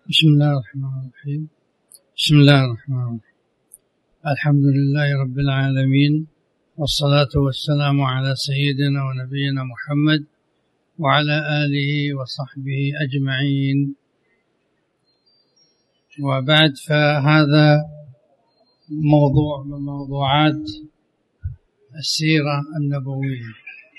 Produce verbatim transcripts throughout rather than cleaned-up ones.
بسم الله الرحمن الرحيم. بسم الله الرحمن الرحيم. الحمد لله رب العالمين، والصلاة والسلام على سيدنا ونبينا محمد وعلى آله وصحبه أجمعين، وبعد، فهذا موضوع من موضوعات السيرة النبوية.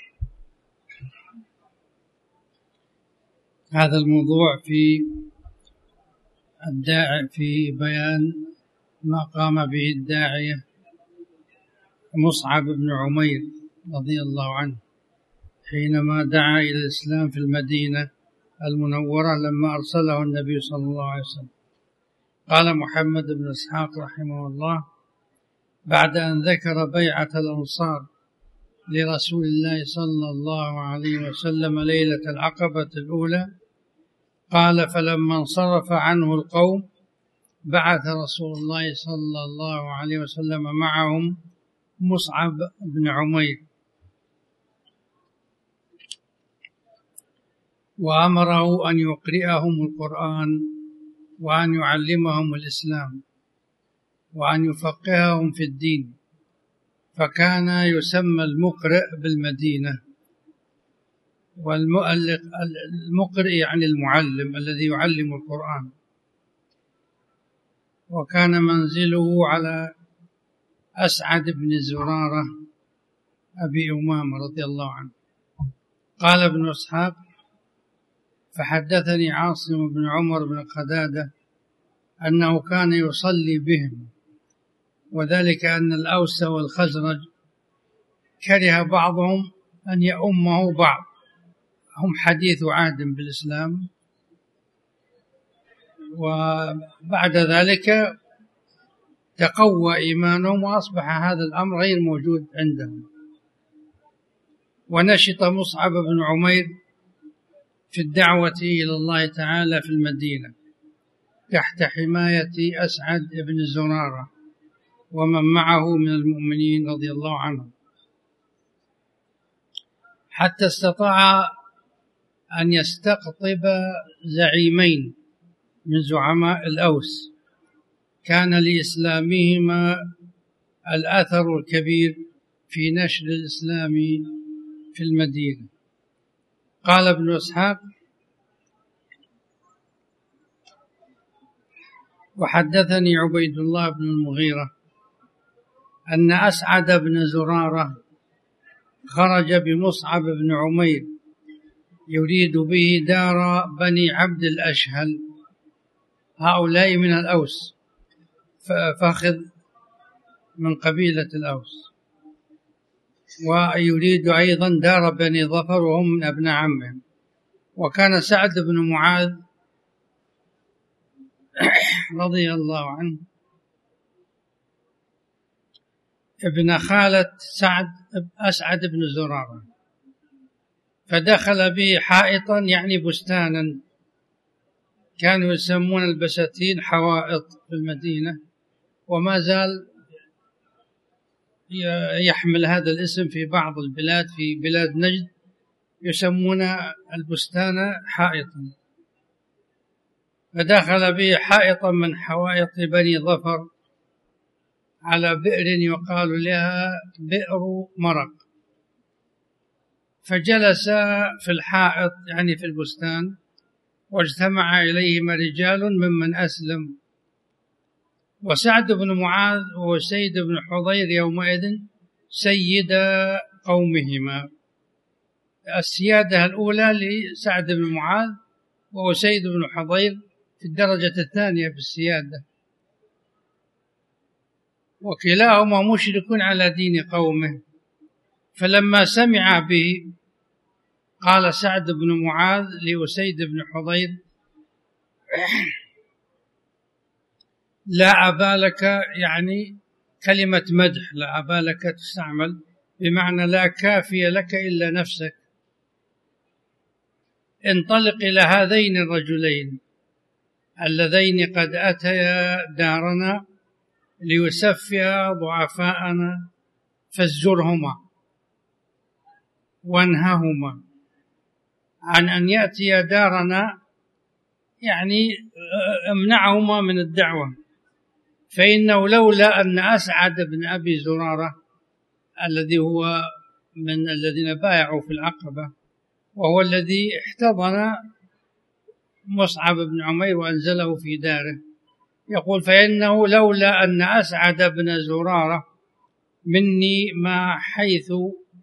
هذا الموضوع في الداعي في بيان ما قام به الداعية مصعب بن عمير رضي الله عنه حينما دعا إلى الإسلام في المدينة المنورة لما أرسله النبي صلى الله عليه وسلم. قال محمد بن إسحاق رحمه الله: بعد أن ذكر بيعة الأنصار لرسول الله صلى الله عليه وسلم ليلة العقبة الأولى، قال: فلما انصرف عنه القوم بعث رسول الله صلى الله عليه وسلم معهم مصعب بن عمير، وأمره أن يقرئهم القرآن وأن يعلمهم الإسلام وأن يفقههم في الدين، فكان يسمى المقرئ بالمدينة. والمقرئ يعني المعلم الذي يعلم القرآن، وكان منزله على أسعد بن زرارة أبي أمامة رضي الله عنه. قال ابن إسحاق: فحدثني عاصم بن عمر بن قتادة أنه كان يصلي بهم، وذلك أن الأوس والخزرج كره بعضهم أن يؤمه بعض، هم حديث عهد بالإسلام، وبعد ذلك تقوى إيمانهم وأصبح هذا الأمر غير موجود عندهم. ونشط مصعب بن عمير في الدعوة إلى الله تعالى في المدينة تحت حماية أسعد بن زرارة ومن معه من المؤمنين رضي الله عنهم، حتى استطاع أن يستقطب زعيمين من زعماء الأوس كان لإسلامهما الأثر الكبير في نشر الإسلام في المدينة. قال ابن إسحاق: وحدثني عبيد الله بن المغيرة أن أسعد بن زرارة خرج بمصعب بن عمير يريد به دار بني عبد الأشهل، هؤلاء من الأوس، فأخذ من قبيلة الأوس، ويريد أيضا دار بني ظفر وهم من أبناء عمهم. وكان سعد بن معاذ رضي الله عنه ابن خالة سعد أسعد بن زرارة، فدخل به حائطا يعني بستانا، كانوا يسمون البساتين حوائط في المدينة، وما زال يحمل هذا الاسم في بعض البلاد، في بلاد نجد يسمون البستان حائطا. فدخل به حائطا من حوائط بني ظفر على بئر يقال لها بئر مرق، فجلس في الحائط يعني في البستان، واجتمع إليهما رجال ممن أسلم، وسعد بن معاذ وسيد بن حضير يومئذ سيد قومهما. السيادة الأولى لسعد بن معاذ وسيد بن حضير في الدرجة الثانية في السيادة، وكلاهما مشرك على دين قومه. فلما سمع به قال سعد بن معاذ لأسيد بن حضير: لا أبا لك، يعني كلمة مدح، لا أبا لك تستعمل بمعنى لا كافي لك إلا نفسك، انطلق إلى هذين الرجلين اللذين قد أتيا دارنا ليسفيا ضعفاءنا، فازجرهما وانههما عن أن يأتي دارنا يعني امنعهما من الدعوة، فإنه لولا أن أسعد بن أبي زرارة الذي هو من الذين بايعوا في العقبة وهو الذي احتضن مصعب بن عمير وأنزله في داره، يقول فإنه لولا أن أسعد بن زرارة مني ما حيث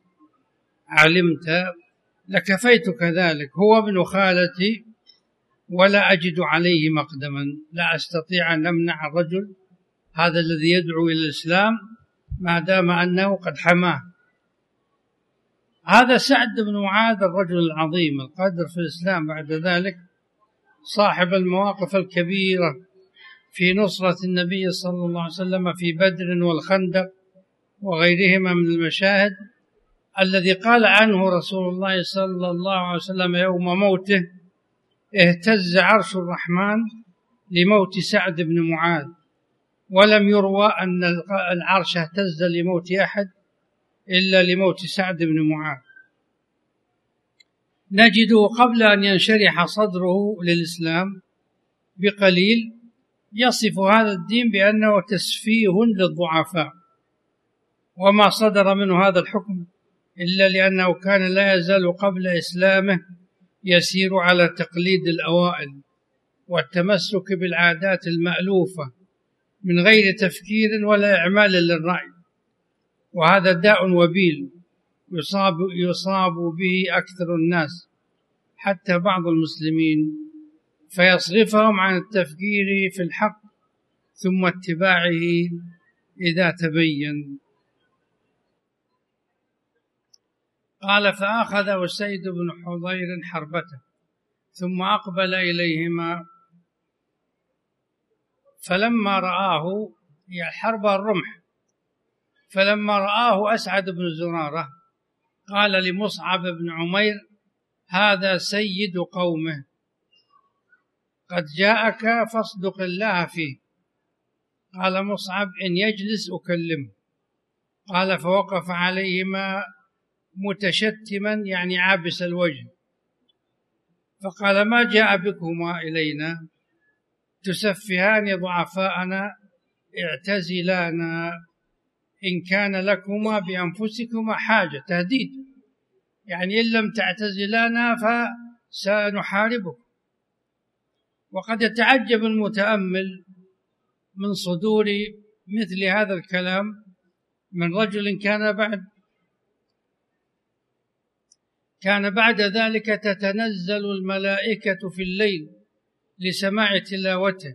علمت لكفيتك ذلك، هو ابن خالتي ولا أجد عليه مقدما، لا أستطيع أن أمنع الرجل هذا الذي يدعو إلى الإسلام ما دام أنه قد حماه. هذا سعد بن معاذ الرجل العظيم القدر في الإسلام بعد ذلك، صاحب المواقف الكبيرة في نصرة النبي صلى الله عليه وسلم في بدر والخندق وغيرهما من المشاهد، الذي قال عنه رسول الله صلى الله عليه وسلم يوم موته اهتز عرش الرحمن لموت سعد بن معاذ، ولم يروى أن العرش اهتز لموت أحد إلا لموت سعد بن معاذ. نجده قبل أن ينشرح صدره للإسلام بقليل يصف هذا الدين بأنه تسفيه للضعفاء، وما صدر منه هذا الحكم إلا لأنه كان لا يزال قبل إسلامه يسير على تقليد الأوائل والتمسك بالعادات المألوفة من غير تفكير ولا إعمال للرأي، وهذا داء وبيل يصاب, يصاب به أكثر الناس حتى بعض المسلمين، فيصرفهم عن التفكير في الحق ثم اتباعه إذا تبين. قال فأخذ أسيد بن حضير حربته ثم أقبل إليهما، فلما رآه هي الحرب الرمح، فلما رآه أسعد بن زرارة قال لمصعب بن عمير هذا سيد قومه قد جاءك فاصدق الله فيه. قال مصعب إن يجلس أكلمه. قال فوقف عليهما متشتما يعني عابس الوجه، فقال ما جاء بكما إلينا تسفهان ضعفاءنا اعتزلانا إن كان لكما بأنفسكما حاجة، تهديد يعني إن لم تعتزلانا فسنحاربكم. وقد يتعجب المتأمل من صدور مثل هذا الكلام من رجل كان بعد كان بعد ذلك تتنزل الملائكة في الليل لسماع تلاوته،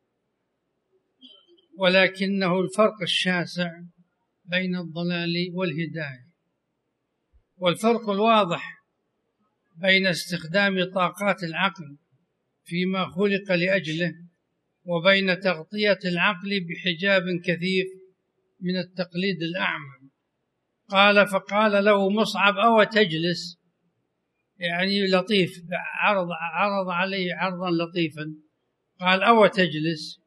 ولكنه الفرق الشاسع بين الضلال والهداية، والفرق الواضح بين استخدام طاقات العقل فيما خلق لأجله وبين تغطية العقل بحجاب كثيف من التقليد الأعمى. قال فقال له مصعب أو تجلس، يعني لطيف، عرض, عرض عليه عرضا لطيفا، قال أو تجلس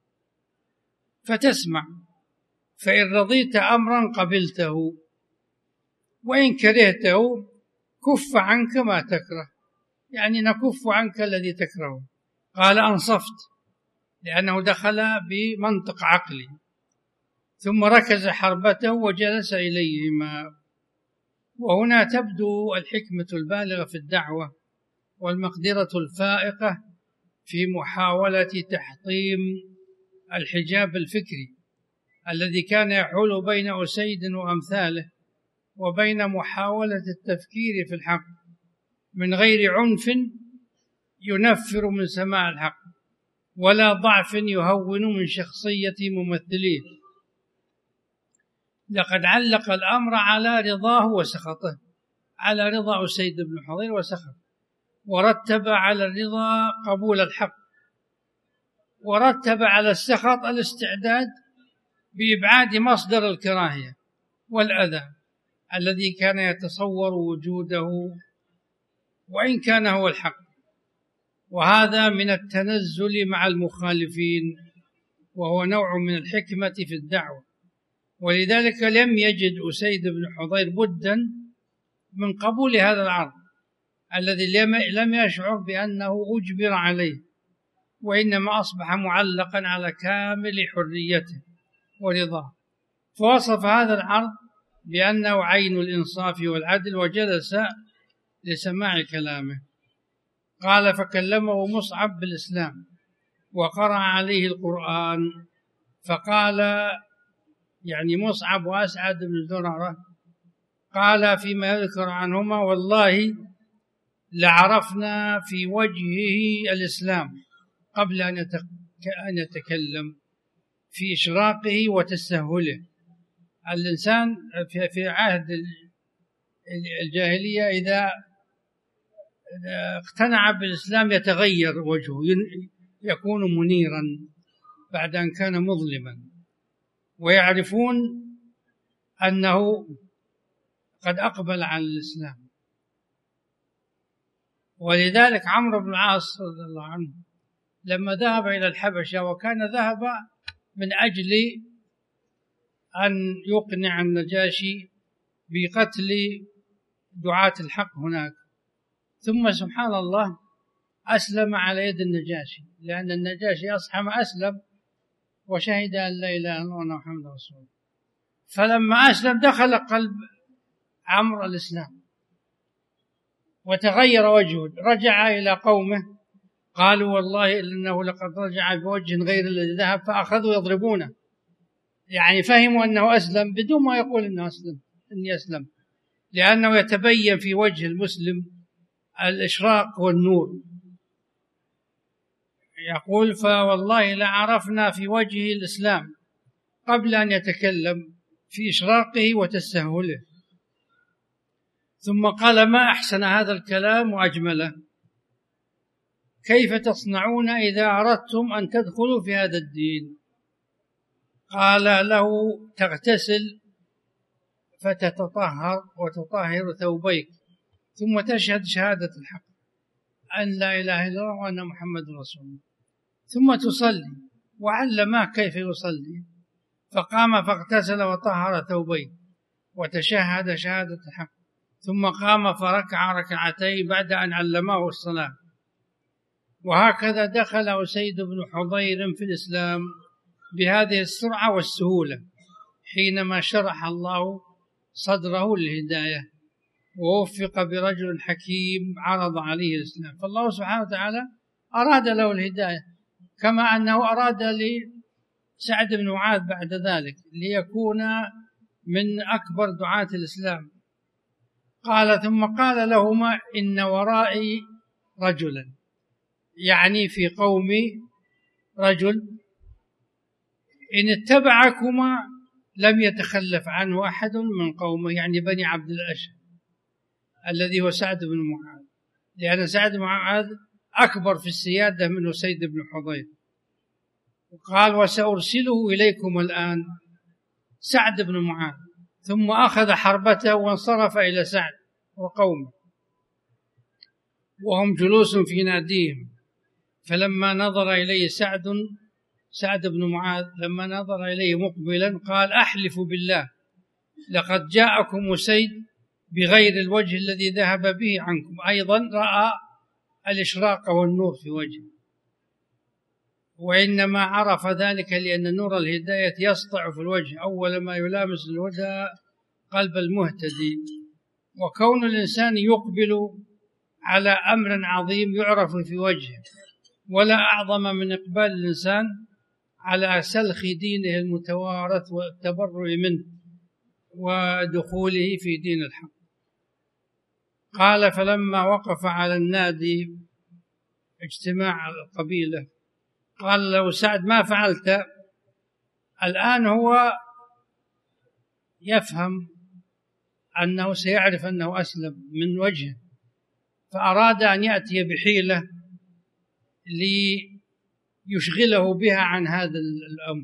فتسمع، فإن رضيت أمرا قبلته وإن كرهته كف عنك ما تكره، يعني نكف عنك الذي تكرهه. قال أنصفت، لأنه دخل بمنطق عقلي، ثم ركز حربته وجلس إليهما. وهنا تبدو الحكمة البالغة في الدعوة والمقدرة الفائقة في محاولة تحطيم الحجاب الفكري الذي كان يحول بين أسيد وأمثاله وبين محاولة التفكير في الحق من غير عنف ينفر من سماع الحق ولا ضعف يهون من شخصية ممثليه. لقد علق الأمر على رضاه وسخطه، على رضا أسيد بن حضير وسخط، ورتب على الرضا قبول الحق، ورتب على السخط الاستعداد بإبعاد مصدر الكراهية والأذى الذي كان يتصور وجوده وإن كان هو الحق، وهذا من التنزل مع المخالفين، وهو نوع من الحكمة في الدعوة. ولذلك لم يجد أسيد بن حضير بدا من قبول هذا العرض الذي لم يشعر بأنه أجبر عليه، وإنما أصبح معلقا على كامل حريته ورضاه. فوصف هذا العرض بأنه عين الإنصاف والعدل، وجلس لسماع كلامه. قال: فكلمه مصعب بالإسلام وقرأ عليه القرآن، فقال يعني مصعب وأسعد بن زرارة قال فيما يذكر عنهما: والله لعرفنا في وجهه الإسلام قبل أن يتكلم، في إشراقه وتسهله. الإنسان في عهد الجاهلية إذا اقتنع بالإسلام يتغير وجهه، يكون منيرا بعد أن كان مظلما، ويعرفون أنه قد أقبل على الإسلام. ولذلك عمرو بن العاص رضي الله عنه لما ذهب إلى الحبشة، وكان ذهب من أجل أن يقنع النجاشي بقتل دعاة الحق هناك، ثم سبحان الله أسلم على يد النجاشي، لأن النجاشي أصحم أسلم وشهد أن لا إله إلا الله وأن محمدا رسول الله. فلما أسلم دخل قلب عمرو الإسلام وتغير وجهه، رجع إلى قومه قالوا: والله إنه لقد رجع بوجه غير الذي ذهب، فأخذوا يضربونه، يعني فهموا أنه أسلم بدون ما يقول أنه أسلم إني أسلم، لأنه يتبين في وجه المسلم الإشراق والنور. يقول: فوالله لعرفنا في وجهه الإسلام قبل أن يتكلم، في إشراقه وتسهله. ثم قال: ما أحسن هذا الكلام وأجمله، كيف تصنعون إذا أردتم أن تدخلوا في هذا الدين؟ قال له: تغتسل فتتطهر وتطهر ثوبيك، ثم تشهد شهادة الحق أن لا إله إلا الله وأن محمد رسول الله، ثم تصلي. وعلمه كيف يصلي، فقام فاغتسل وطهر ثوبيه وتشهد شهادة الحق، ثم قام فركع ركعتين بعد أن علمه الصلاة. وهكذا دخل أسيد بن حضير في الإسلام بهذه السرعة والسهولة حينما شرح الله صدره للهداية ووفق برجل حكيم عرض عليه الإسلام. فالله سبحانه وتعالى أراد له الهداية، كما أنه أراد لسعد بن معاذ بعد ذلك ليكون من أكبر دعاة الإسلام. قال: ثم قال لهما: إن ورائي رجلا، يعني في قومي رجل إن اتبعكما لم يتخلف عنه أحد من قومه، يعني بني عبد الأشهر الذي هو سعد بن معاذ، لأن سعد بن معاذ أكبر في السيادة من أسيد بن حضير. وقال: وسأرسله إليكم الآن سعد بن معاذ. ثم أخذ حربته وانصرف إلى سعد وقومه وهم جلوس في ناديهم. فلما نظر إليه سعد سعد بن معاذ لما نظر إليه مقبلا قال: أحلف بالله لقد جاءكم أسيد بغير الوجه الذي ذهب به عنكم. أيضا رأى الإشراق والنور في وجهه، وإنما عرف ذلك لأن نور الهداية يسطع في الوجه أول ما يلامس الهدى قلب المهتدي. وكون الإنسان يقبل على أمر عظيم يعرف في وجهه، ولا أعظم من إقبال الإنسان على سلخ دينه المتوارث والتبرؤ منه ودخوله في دين الحق. قال: فلما وقف على النادي اجتماع القبيلة قال له سعد: ما فعلت؟ الآن هو يفهم أنه سيعرف أنه أسلم من وجهه، فأراد أن يأتي بحيلة ليشغله بها عن هذا الأمر.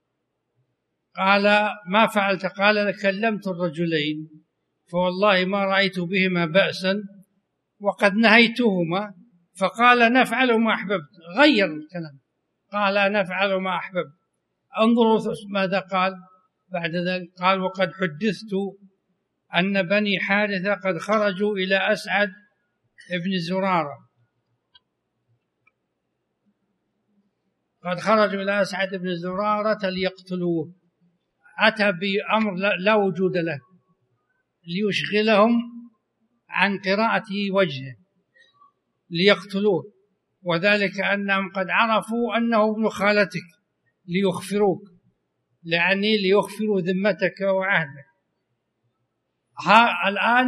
قال: ما فعلت؟ قال: كلمت الرجلين فوالله ما رأيت بهما بأسا وقد نهيتهما، فقال: نفعل ما أحببت. غير الكلام، قال: نفعل ما أحببت. انظروا ماذا قال بعد ذلك. قال: وقد حدثت أن بني حارثة قد خرجوا إلى أسعد ابن زرارة قد خرجوا إلى أسعد بن زرارة ليقتلوه، أتى بأمر لا وجود له ليشغلهم عن قراءة وجهه ليقتلوه، وذلك أنهم قد عرفوا أنه ابن خالتك ليخفروك، يعني ليخفروا ذمتك وعهدك. ها الآن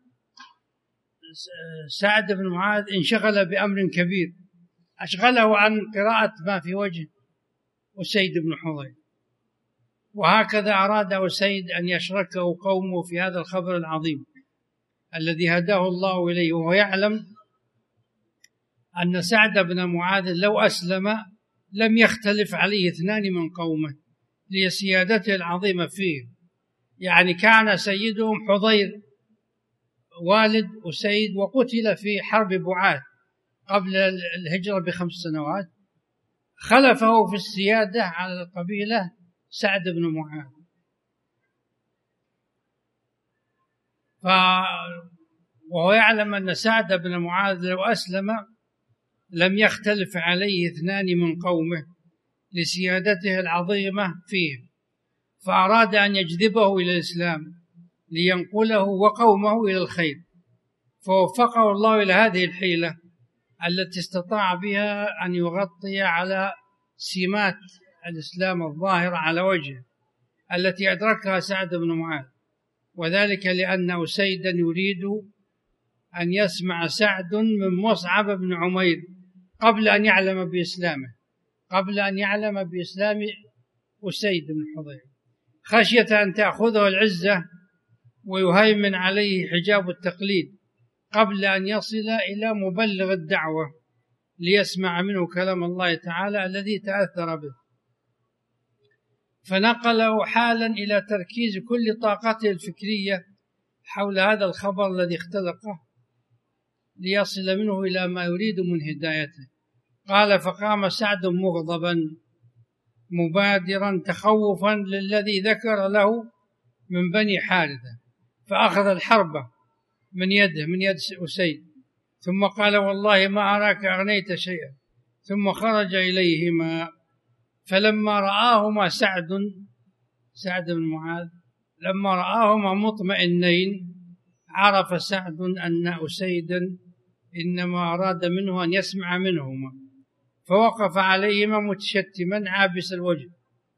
سعد بن معاذ انشغل بأمر كبير أشغله عن قراءة ما في وجه أسيد بن حضير، وهكذا أراد أسيد أن يشركه قومه في هذا الخبر العظيم الذي هداه الله إليه، وهو يعلم أن سعد بن معاذ لو أسلم لم يختلف عليه اثنان من قومه لسيادته العظيمة فيه. يعني كان سيدهم حضير والد أسيد وقتل في حرب بعاث قبل الهجرة بخمس سنوات، خلفه في السيادة على القبيلة سعد بن معاذ. ف... وهو يعلم أن سعد بن معاذ لو أسلم لم يختلف عليه اثنان من قومه لسيادته العظيمة فيه، فأراد أن يجذبه إلى الإسلام لينقله وقومه إلى الخير، فوفقه الله إلى هذه الحيلة التي استطاع بها أن يغطي على سمات الإسلام الظاهرة على وجهه التي أدركها سعد بن معاذ، وذلك لأن أسيدا يريد أن يسمع سعد من مصعب بن عمير قبل أن يعلم بإسلامه قبل أن يعلم بإسلام أسيد بن حضير، خشية أن تأخذه العزة ويهيمن عليه حجاب التقليد قبل أن يصل إلى مبلغ الدعوة ليسمع منه كلام الله تعالى الذي تأثر به، فنقله حالا إلى تركيز كل طاقته الفكرية حول هذا الخبر الذي اختلقه ليصل منه إلى ما يريد من هدايته. قال: فقام سعد مغضبا مبادرا تخوفا للذي ذكر له من بني حارثة، فأخذ الحربة من يده من يد أسيد، ثم قال: والله ما أراك أغنيت شيئا، ثم خرج إليهما. فلما رآهما سعد سعد بن معاذ لما رآهما مطمئنين عرف سعد أن أسيدا إنما أراد منه أن يسمع منهما، فوقف عليهما متشتما عابس الوجه،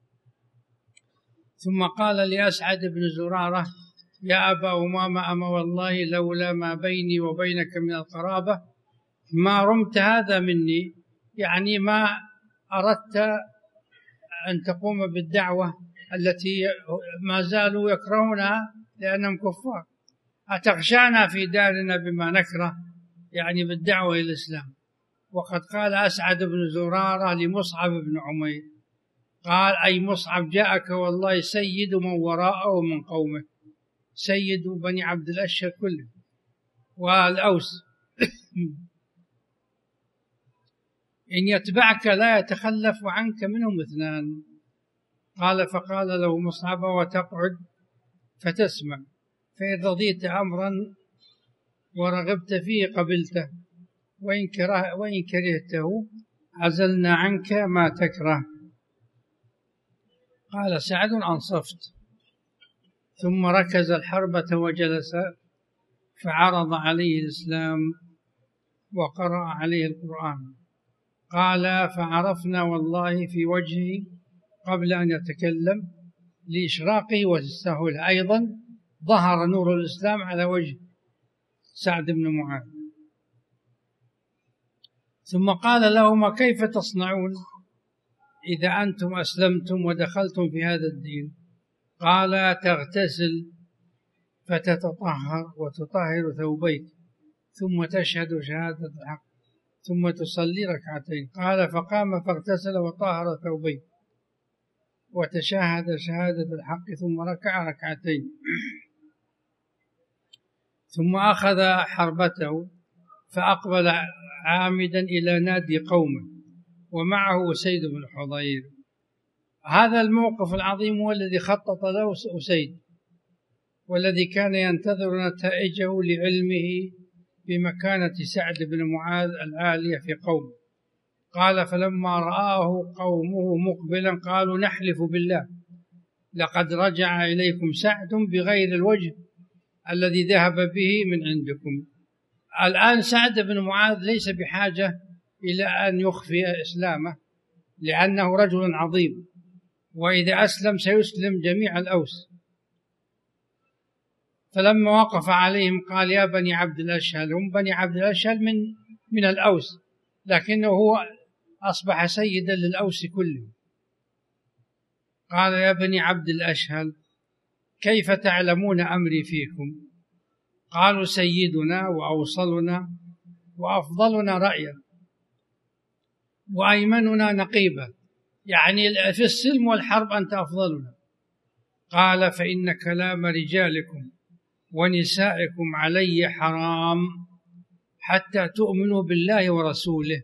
ثم قال لأسعد بن زرارة: يا أبا أمامة، أما والله لولا ما بيني وبينك من القرابة ما رمت هذا مني، يعني ما أردت أن تقوم بالدعوة التي ما زالوا يكرهونها لأنهم كفار، أتخشانا في دارنا بما نكره، يعني بالدعوة إلى الإسلام. وقد قال أسعد بن زرارة لمصعب بن عمير، قال: أي مصعب جاءك والله سيد من وراءه من قومه، سيد بني عبد الأشهر كله والأوس، إن يتبعك لا يتخلف عنك منهم اثنان. قال: فقال له مصعب: وتقعد فتسمع، فإن رضيت أمرا ورغبت فيه قبلته، وإن, كره وإن كرهته عزلنا عنك ما تكره. قال سعد: أنصفت. ثم ركز الحربة وجلس، فعرض عليه الإسلام وقرأ عليه القرآن. قال: فعرفنا والله في وجهه قبل أن يتكلم لإشراقه والسهولة، أيضا ظهر نور الإسلام على وجه سعد بن معاذ. ثم قال لهما: كيف تصنعون إذا أنتم أسلمتم ودخلتم في هذا الدين؟ قال: تغتسل فتتطهر وتطهر ثوبيك، ثم تشهد شهادة الحق، ثم تصلي ركعتين. قال: فقام فاغتسل وطهر ثوبيه وتشهد شهادة الحق، ثم ركع ركعتين، ثم أخذ حربته فأقبل عامدا إلى نادي قومه ومعه أسيد بن حضير. هذا الموقف العظيم هو الذي خطط له أسيد، والذي كان ينتظر نتائجه لعلمه بمكانة سعد بن معاذ العالية في قومه، قال فلما رآه قومه مقبلا قالوا نحلف بالله لقد رجع إليكم سعد بغير الوجه الذي ذهب به من عندكم. الآن سعد بن معاذ ليس بحاجة إلى أن يخفي إسلامه، لأنه رجل عظيم، وإذا أسلم سيسلم جميع الأوس. فلما وقف عليهم قال يا بني عبد الأشهل، هم بني عبد الأشهل من من الأوس، لكنه هو أصبح سيدا للأوس كله. قال يا بني عبد الأشهل كيف تعلمون أمري فيكم؟ قالوا سيدنا وأوصلنا وأفضلنا رأيا وأيمننا نقيبا، يعني في السلم والحرب أنت أفضلنا. قال فإن كلام رجالكم ونسائكم علي حرام حتى تؤمنوا بالله ورسوله.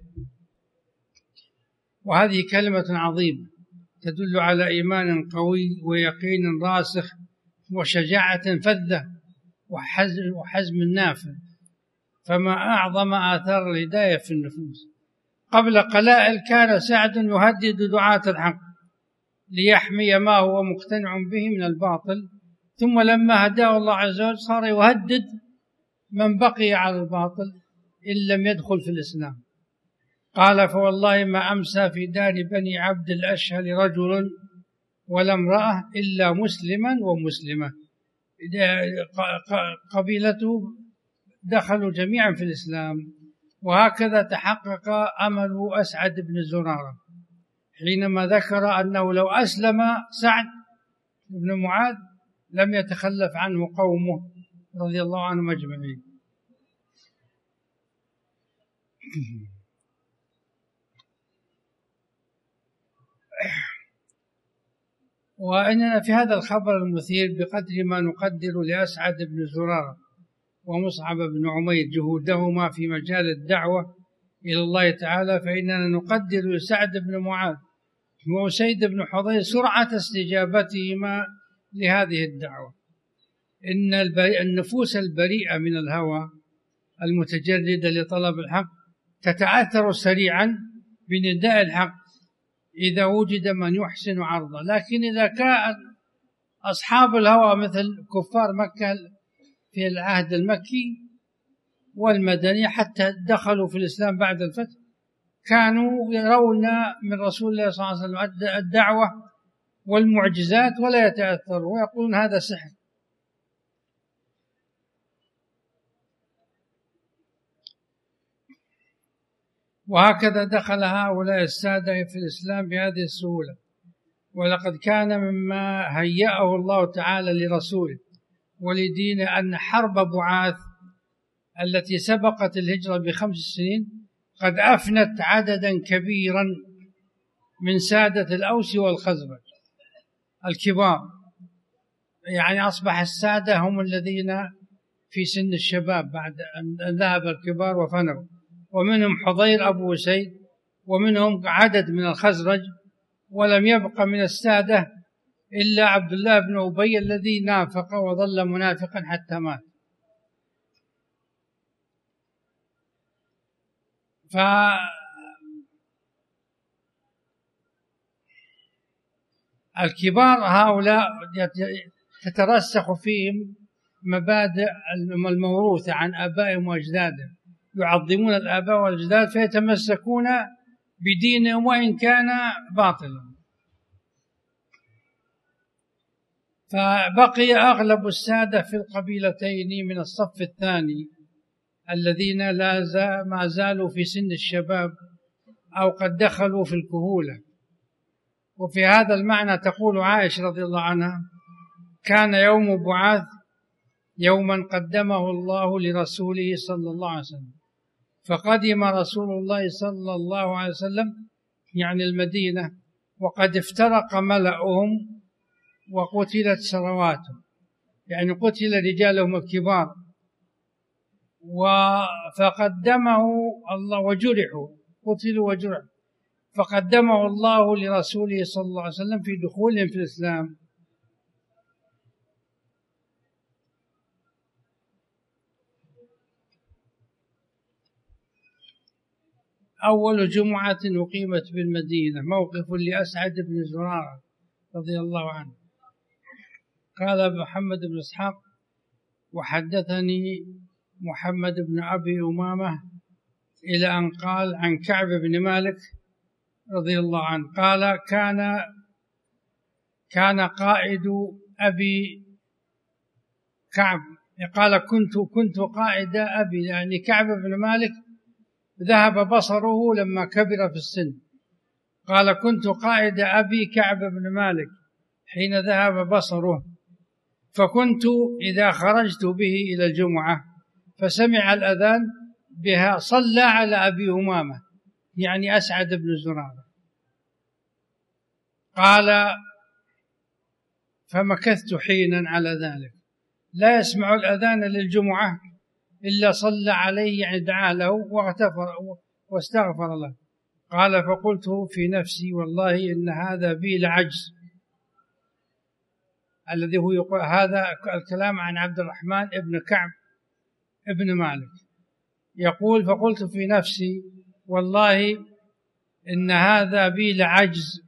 وهذه كلمة عظيمة تدل على إيمان قوي ويقين راسخ وشجاعة فذة وحزم, وحزم نافذ، فما أعظم آثار الهداية في النفوس. قبل قلائل كان سعد يهدد دعاة الحق ليحمي ما هو مقتنع به من الباطل، ثم لما هداه الله عز وجل صار يهدد من بقي على الباطل إن لم يدخل في الإسلام. قال فوالله ما أمسى في دار بني عبد الأشهل رجل ولا امرأة إلا مسلما ومسلمة، قبيلته دخلوا جميعا في الإسلام. وهكذا تحقق أمل أسعد بن زرارة حينما ذكر أنه لو أسلم سعد بن معاذ لم يتخلف عنه قومه رضي الله عنهم أجمعين. وإننا في هذا الخبر المثير بقدر ما نقدر لأسعد بن زرارة ومصعب بن عمير جهودهما في مجال الدعوة إلى الله تعالى، فإننا نقدر لسعد بن معاذ وأسيد بن حضير سرعة استجابتهما لهذه الدعوة. إن النفوس البريئة من الهوى المتجردة لطلب الحق تتأثر سريعا بنداء الحق إذا وجد من يحسن عرضه، لكن إذا كان أصحاب الهوى مثل كفار مكة في العهد المكي والمدني حتى دخلوا في الإسلام بعد الفتح كانوا يرون من رسول الله صلى الله عليه وسلم الدعوة والمعجزات ولا يتأثروا ويقولون هذا سحر. وهكذا دخل هؤلاء السادة في الإسلام بهذه السهولة. ولقد كان مما هيأه الله تعالى لرسوله ولدينه أن حرب بعاث التي سبقت الهجرة بخمس سنين قد أفنت عددا كبيرا من سادة الأوس والخزرج الكبار، يعني أصبح السادة هم الذين في سن الشباب بعد أن ذهب الكبار وفنوا، ومنهم حضير أبو أسيد، ومنهم عدد من الخزرج، ولم يبق من السادة إلا عبد الله بن أبي الذي نافق وظل منافقا حتى مات. فالكبار هؤلاء تترسخ فيهم مبادئ الموروثة عن آبائهم وأجدادهم، يعظمون الآباء والأجداد فيتمسكون بدينهم وإن كان باطلا. فبقي أغلب السادة في القبيلتين من الصف الثاني الذين لا ما زالوا في سن الشباب أو قد دخلوا في الكهولة. وفي هذا المعنى تقول عائشة رضي الله عنها كان يوم بعاث يوما قدمه الله لرسوله صلى الله عليه وسلم، فقدم رسول الله صلى الله عليه وسلم يعني المدينة وقد افترق ملأهم وقتلت ثرواتهم، يعني قتل رجالهم الكبار، فقدمه الله وجرحوا قتلوا وجرحوا فقدمه الله لرسوله صلى الله عليه وسلم في دخولهم في الإسلام. أول جمعة أقيمت بالمدينة، موقف لأسعد بن زرارة رضي الله عنه. قال محمد بن إسحاق: وحدثني محمد بن أبي أمامة إلى أن قال عن كعب بن مالك رضي الله عنه قال: كان كان قائد أبي كعب، قال كنت كنت قائد أبي، يعني كعب بن مالك ذهب بصره لما كبر في السن. قال: كنت قائد أبي كعب بن مالك حين ذهب بصره، فكنت إذا خرجت به إلى الجمعة فسمع الأذان بها صلى على أبي أمامة، يعني أسعد بن زرارة. قال: فمكثت حينا على ذلك، لا يسمع الأذان للجمعة إلا صلى عليه، يعني دعا له واغتفر واستغفر له. قال: فقلت في نفسي والله إن هذا بي لعجز، الذي هو يقول هذا الكلام عن عبد الرحمن ابن كعب ابن مالك، يقول: فقلت في نفسي والله إن هذا بي لعجز،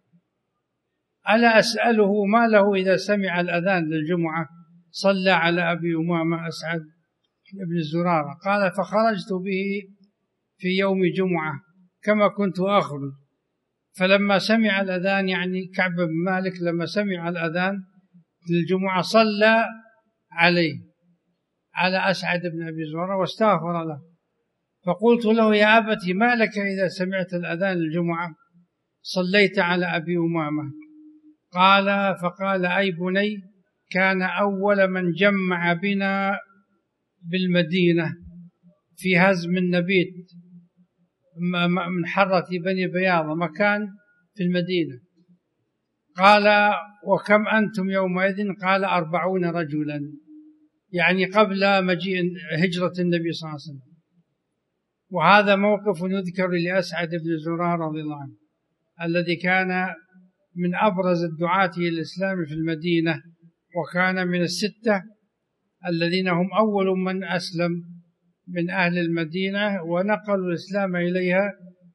ألا أسأله ما له إذا سمع الأذان للجمعة صلى على أبي أمامة أسعد بن زرارة. قال: فخرجت به في يوم جمعة كما كنت أخرج، فلما سمع الأذان، يعني كعب بن مالك لما سمع الأذان للجمعة صلى عليه على أسعد بن أبي زرارة واستغفر له. فقلت له: يا أبت ما لك إذا سمعت الأذان للجمعة صليت على أبي أمامة؟ قال: فقال: أي بني، كان أول من جمع بنا بالمدينة في هزم النبيت من حرة بني بياضة، مكان في المدينة. قال: وكم أنتم يومئذ؟ قال: أربعون رجلا، يعني قبل مجيء هجرة النبي صلى الله عليه وسلم. وهذا موقف يذكر لأسعد بن زرارة رضي الله عنه، الذي كان من أبرز الدعاة إلى الإسلام في المدينة، وكان من الستة الذين هم أول من أسلم من أهل المدينة ونقلوا الإسلام إليها،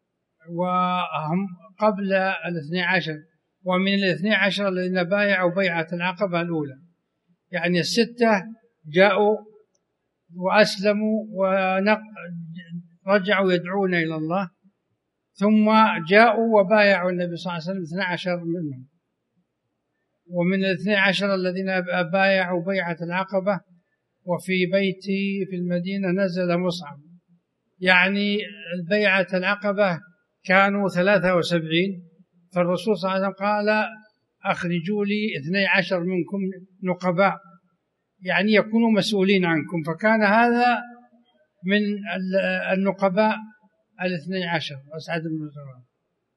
وهم قبل الاثني عشر، ومن الاثني عشر الذين بايعوا بيعة العقبة الأولى، يعني الستة جاءوا وأسلموا ورجعوا يدعون إلى الله، ثم جاءوا وبايعوا النبي صلى الله عليه وسلم اثني عشر منهم. ومن الاثني عشر الذين بايعوا بيعة العقبة وفي بيتي في المدينة نزل مصعب، يعني البيعة العقبة كانوا ثلاثة وسبعين، فالرسول صلى الله عليه وسلم قال: أخرجوا لي اثني عشر منكم نقباء، يعني يكونوا مسؤولين عنكم، فكان هذا من النقباء الاثني عشر أسعد بن زرارة.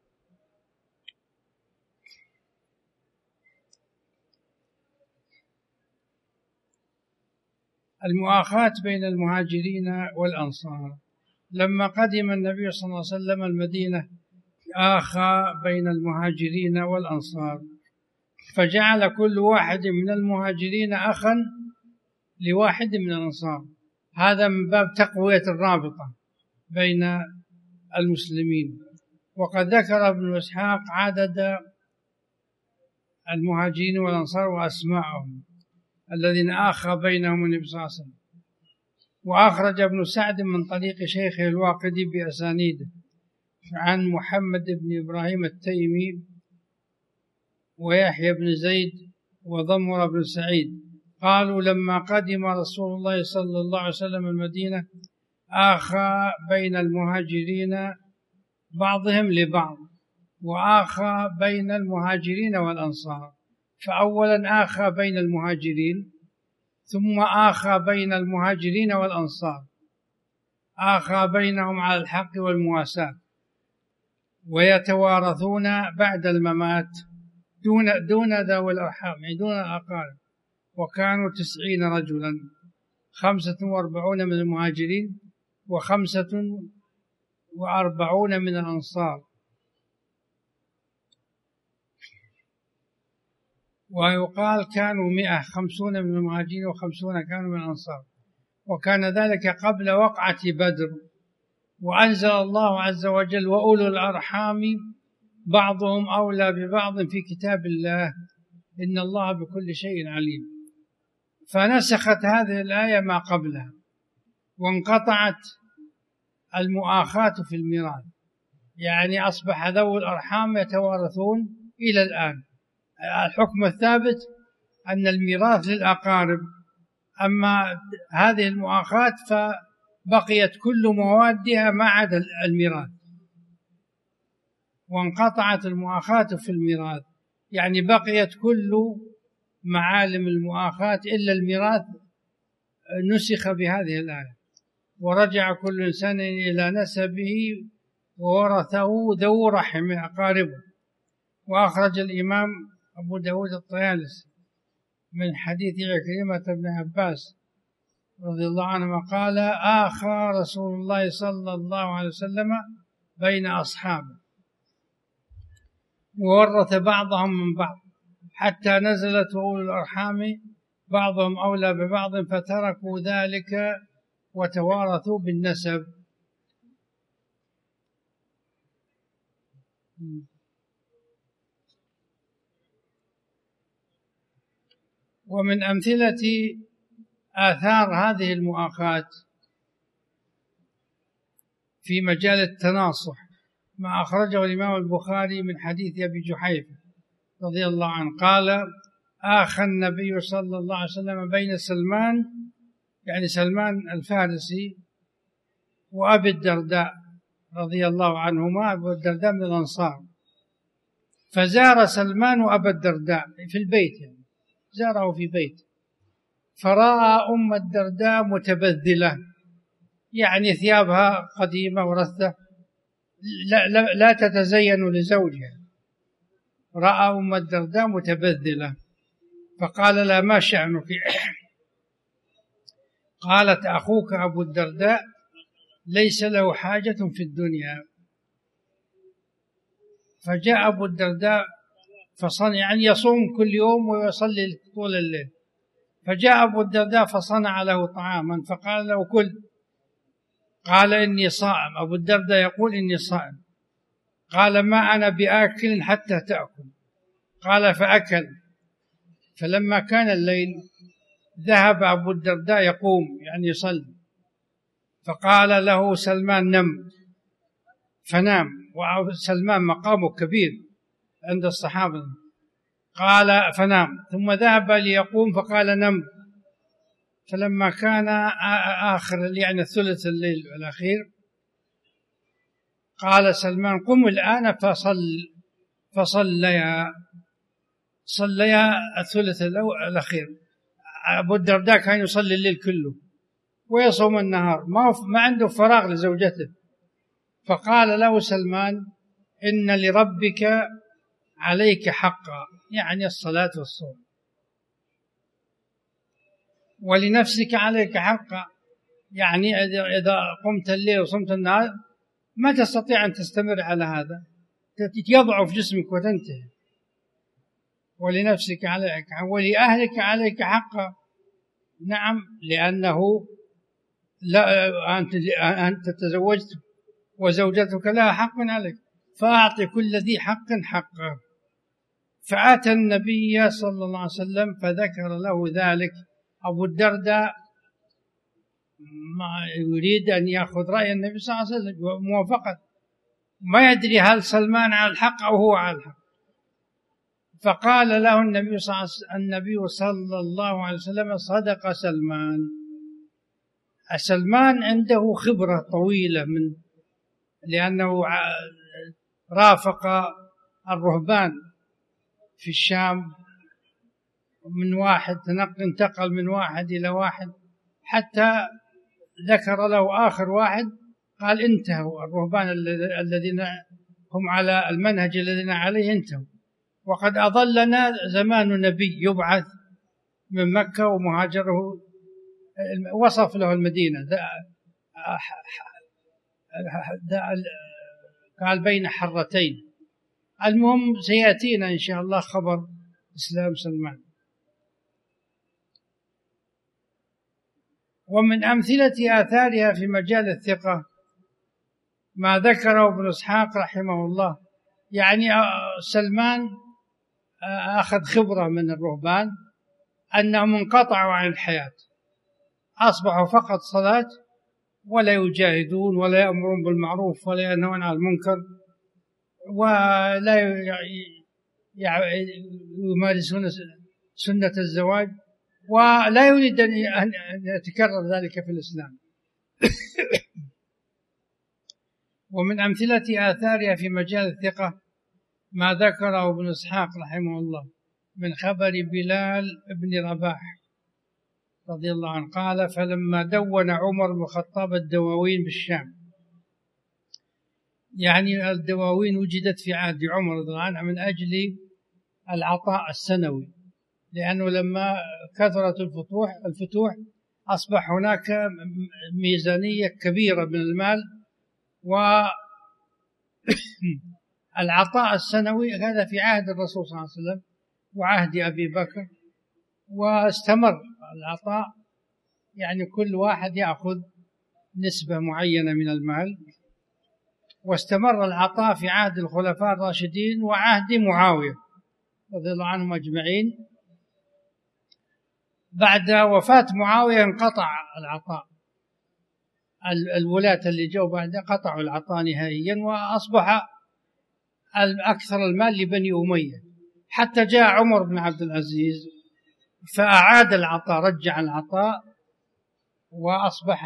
المؤاخاة بين المهاجرين والأنصار. لما قدم النبي صلى الله عليه وسلم المدينة آخى بين المهاجرين والأنصار، فجعل كل واحد من المهاجرين أخا لواحد من الأنصار، هذا من باب تقوية الرابطة بين المسلمين. وقد ذكر ابن إسحاق عدد المهاجرين والأنصار وأسماءهم الذين آخى بينهم النبي صلى الله عليه وسلم. وأخرج ابن سعد من طريق شيخه الواقدي بأسانيده عن محمد بن إبراهيم التيمي ويحيى بن زيد وضمر بن سعيد قالوا: لما قدم رسول الله صلى الله عليه وسلم المدينة آخى بين المهاجرين بعضهم لبعض، وآخى بين المهاجرين والأنصار. فأولا آخى بين المهاجرين، ثم آخى بين المهاجرين والأنصار، آخى بينهم على الحق والمواساة، ويتوارثون بعد الممات دون دون ذوي الأرحام، يعني دون الأقارب. وكانوا تسعين رجلا، خمسة وأربعون من المهاجرين وخمسة وأربعون من الأنصار. ويقال كانوا مئة، خمسون من المهاجرين وخمسون كانوا من الأنصار. وكان ذلك قبل وقعة بدر، وأنزل الله عز وجل وأولو الأرحام بعضهم أولى ببعض في كتاب الله إن الله بكل شيء عليم. فنسخت هذه الآية ما قبلها، وانقطعت المؤاخاة في الميراث، يعني أصبح ذوي الأرحام يتوارثون إلى الآن. الحكم الثابت أن الميراث للأقارب، أما هذه المؤاخاة فبقيت كل موادها ما عدا الميراث، وانقطعت المؤاخاة في الميراث، يعني بقيت كل معالم المؤاخاة إلا الميراث نسخ بهذه الآية. ورجع كل إنسان إلى نسبه وورثه ذو رحم أقاربه. وأخرج الإمام أبو داود الطيالسي من حديث عكرمة بن عباس رضي الله عنهما قال: آخى رسول الله صلى الله عليه وسلم بين أصحابه وورث بعضهم من بعض حتى نزلت أولو الأرحام بعضهم أولى ببعض فتركوا ذلك وتوارثوا بالنسب. ومن أمثلة آثار هذه المؤاخاة في مجال التناصح ما أخرجه الإمام البخاري من حديث أبي جحيفة رضي الله عنه قال: آخى النبي صلى الله عليه وسلم بين سلمان، يعني سلمان الفارسي، وأبي الدرداء رضي الله عنهما. أبو الدرداء من الأنصار، فزار سلمان أبا الدرداء في البيت، يعني زاره في بيت، فرأى أم الدرداء متبذلة، يعني ثيابها قديمة ورثة لا, لا, لا تتزين لزوجها. رأى أم الدرداء متبذلة فقال لها: ما شأنك؟ قالت: أخوك أبو الدرداء ليس له حاجة في الدنيا. فجاء أبو الدرداء فصنع، يعني يصوم كل يوم ويصلي طول الليل، فجاء أبو الدرداء فصنع له طعاما فقال له: كل. قال: إني صائم. أبو الدرداء يقول: إني صائم. قال: ما أنا بآكل حتى تأكل. قال: فأكل. فلما كان الليل ذهب أبو الدرداء يقوم، يعني يصلي، فقال له سلمان: نم. فنام، وسلمان مقامه كبير عند الصحابة. قال: فنام، ثم ذهب ليقوم فقال: نم. فلما كان آخر، يعني الثلث الليل الأخير، قال سلمان: قم الآن فصل. فصليا صليا الثلث الأخير. أبو الدرداء كان يصلي الليل كله ويصوم النهار، ما ما عنده فراغ لزوجته. فقال له سلمان: إن لربك عليك حقا، يعني الصلاة والصوم، ولنفسك عليك حقا، يعني إذا قمت الليل وصمت النهار ما تستطيع أن تستمر على هذا، يضعف جسمك وتنتهي. ولنفسك عليك حقا ولأهلك عليك حقا. نعم، لأنه لا أنت تزوجت وزوجتك لها حق عليك، فأعطي كل ذي حق حقه. فأتى النبي صلى الله عليه وسلم فذكر له ذلك. أبو الدرداء ما يريد أن يأخذ رأي النبي صلى الله عليه وسلم موافقة، ما يدري هل سلمان على الحق أو هو على الحق. فقال له النبي صلى النبي صلى الله عليه وسلم: صدق سلمان. سلمان عنده خبرة طويلة، من لأنه رافق الرهبان في الشام، من واحد انتقل من واحد إلى واحد حتى ذكر له آخر واحد قال: انتهوا الرهبان الذين هم على المنهج الذين عليه انتهوا، وقد أظلنا زمان نبي يبعث من مكة ومهاجره، وصف له المدينة قال بين حرتين. المهم سيأتينا إن شاء الله خبر إسلام سلمان. ومن أمثلة آثارها في مجال الثقة ما ذكره ابن إسحاق رحمه الله، يعني سلمان أخذ خبرة من الرهبان أنهم انقطعوا عن الحياة، أصبحوا فقط صلاة، ولا يجاهدون ولا يأمرون بالمعروف ولا ينهون عن المنكر، ولا يمارسون سنة الزواج، ولا يريد أن يتكرر ذلك في الإسلام. ومن أمثلة آثارها في مجال الثقة ما ذكره ابن إسحاق رحمه الله من خبر بلال بن رباح رضي الله عنه قال: فلما دون عمر بن الخطاب الدواوين بالشام، يعني الدواوين وجدت في عهد عمر رضي الله عنه من أجل العطاء السنوي، لأنه لما كثرت الفتوح الفتوح أصبح هناك ميزانية كبيرة من المال، والعطاء السنوي هذا في عهد الرسول صلى الله عليه وسلم وعهد أبي بكر، واستمر العطاء، يعني كل واحد يأخذ نسبة معينة من المال، واستمر العطاء في عهد الخلفاء الراشدين وعهد معاوية رضي الله عنهم أجمعين. بعد وفاة معاوية انقطع العطاء، الولاة اللي جو بعده قطعوا العطاء نهائيا، وأصبح أكثر المال لبني أمية، حتى جاء عمر بن عبد العزيز فأعاد العطاء، رجع العطاء، وأصبح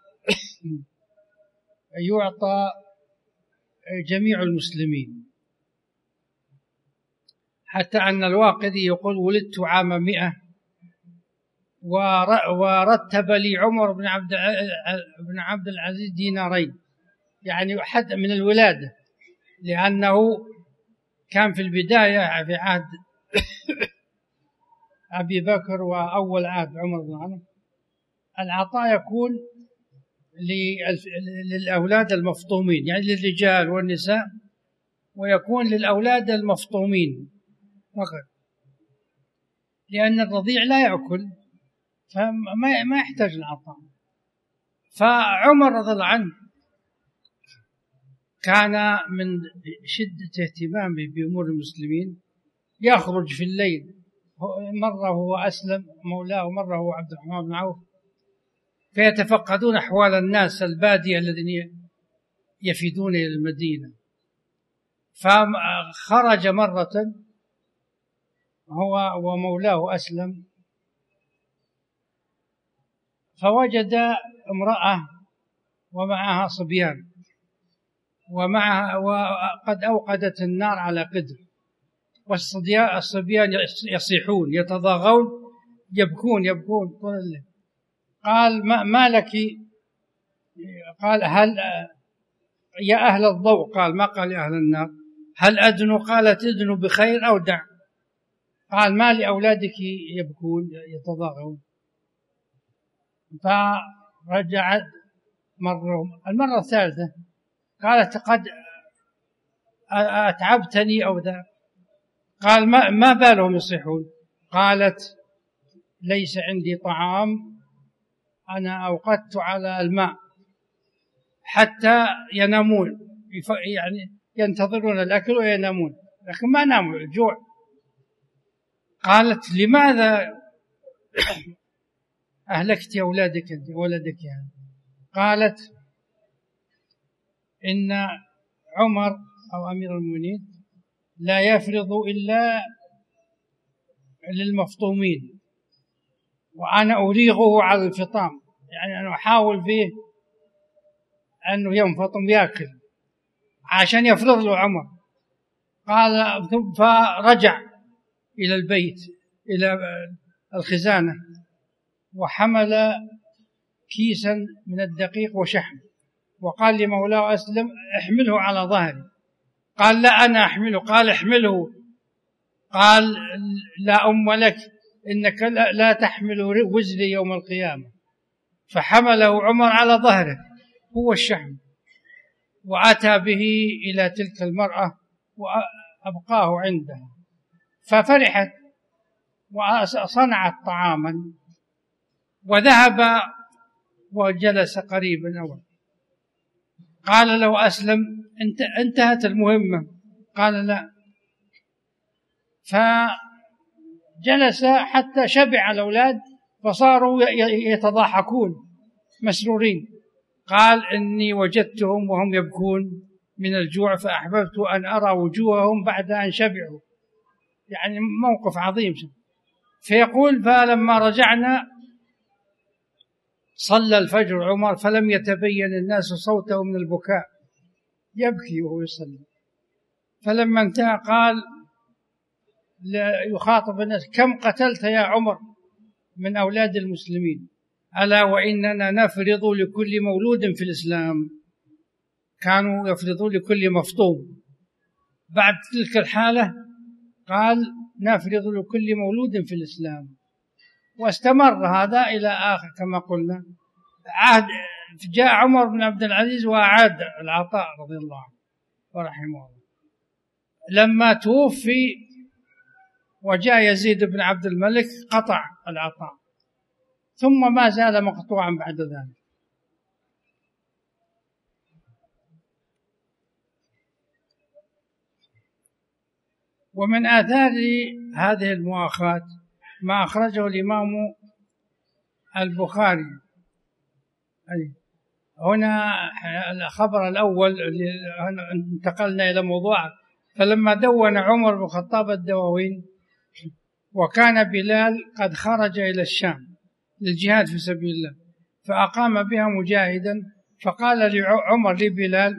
يعطى جميع المسلمين، حتى أن الواقدي يقول: ولدت عام مئة ورتب لي عمر بن عبد بن عبد العزيز دينارين، يعني حتى من الولادة، لأنه كان في البداية في عهد أبي بكر وأول عهد عمر بن الخطاب العطاء يكون للأولاد المفطومين، يعني للرجال والنساء، ويكون للأولاد المفطومين فقط، لأن الرضيع لا يأكل فما ما يحتاج العطاء. فعمر رضي الله عنه كان من شدة اهتمامه بأمور المسلمين يخرج في الليل، مرة هو أسلم مولاه ومرة هو عبد الرحمن بن عوف، فيتفقدون أحوال الناس البادية الذين يفيدون إلى المدينة. فخرج مرة هو ومولاه أسلم، فوجد امرأة ومعها صبيان، ومعها وقد أوقدت النار على قدر، والصبيان يصيحون يتضاغون يبكون يبكون طول الليل. قال: ما, ما لك؟ قال: هل يا أهل الضوء؟ قال: ما قال يا أهل النار. هل أدنو؟ قالت: ادنو بخير أو دع. قال: ما لأولادك يبكون يتضاغون؟ فرجعت مرة المرة الثالثة قالت: قد أتعبتني أو ذا. قال: ما, ما بالهم يصيحون؟ قالت: ليس عندي طعام، أنا أوقدت على الماء حتى ينامون، يعني ينتظرون الأكل وينامون، لكن ما ناموا الجوع. قالت: لماذا أهلكت أولادك أنت ولدك يعني؟ قالت: إن عمر أو أمير المؤمنين لا يفرض إلا للمفطومين، وأنا أريغه على الفطام، يعني أنا أحاول فيه أنه ينفطم يأكل عشان يفرض له عمر. قال: فرجع إلى البيت إلى الخزانة وحمل كيسا من الدقيق وشحم، وقال لمولاه أسلم: احمله على ظهري. قال: لا أنا أحمله. قال: احمله. قال: لا أم لك، إنك لا تحمل وزري يوم القيامة. فحمله عمر على ظهره هو الشحم، وأتى به إلى تلك المرأة وأبقاه عندها، ففرحت وصنعت طعاما وذهب وجلس قريبا أول. قال له أسلم انت انتهت المهمة؟ قال لا. فجلس حتى شبع الأولاد فصاروا يتضاحكون مسرورين. قال إني وجدتهم وهم يبكون من الجوع فأحببت أن أرى وجوههم بعد أن شبعوا، يعني موقف عظيم. فيقول فلما رجعنا صلى الفجر عمر فلم يتبين الناس صوته من البكاء، يبكي وهو يصلي. فلما انتهى قال يخاطب الناس كم قتلت يا عمر من أولاد المسلمين؟ ألا وإننا نفرض لكل مولود في الإسلام. كانوا يفرضون لكل مفطوم. بعد تلك الحالة قال نفرض لكل مولود في الإسلام. واستمر هذا إلى آخر كما قلنا. عهد جاء عمر بن عبد العزيز وأعاد العطاء رضي الله عنه ورحمه الله. لما توفي وجاء يزيد بن عبد الملك قطع العطاء، ثم ما زال مقطوعا بعد ذلك. ومن آثار هذه المؤاخاة ما أخرجه الإمام البخاري. أي هنا الخبر الأول اللي انتقلنا إلى موضوع. فلما دون عمر بن الخطاب الدواوين وكان بلال قد خرج إلى الشام للجهاد في سبيل الله فأقام بها مجاهدا، فقال لعمر لبلال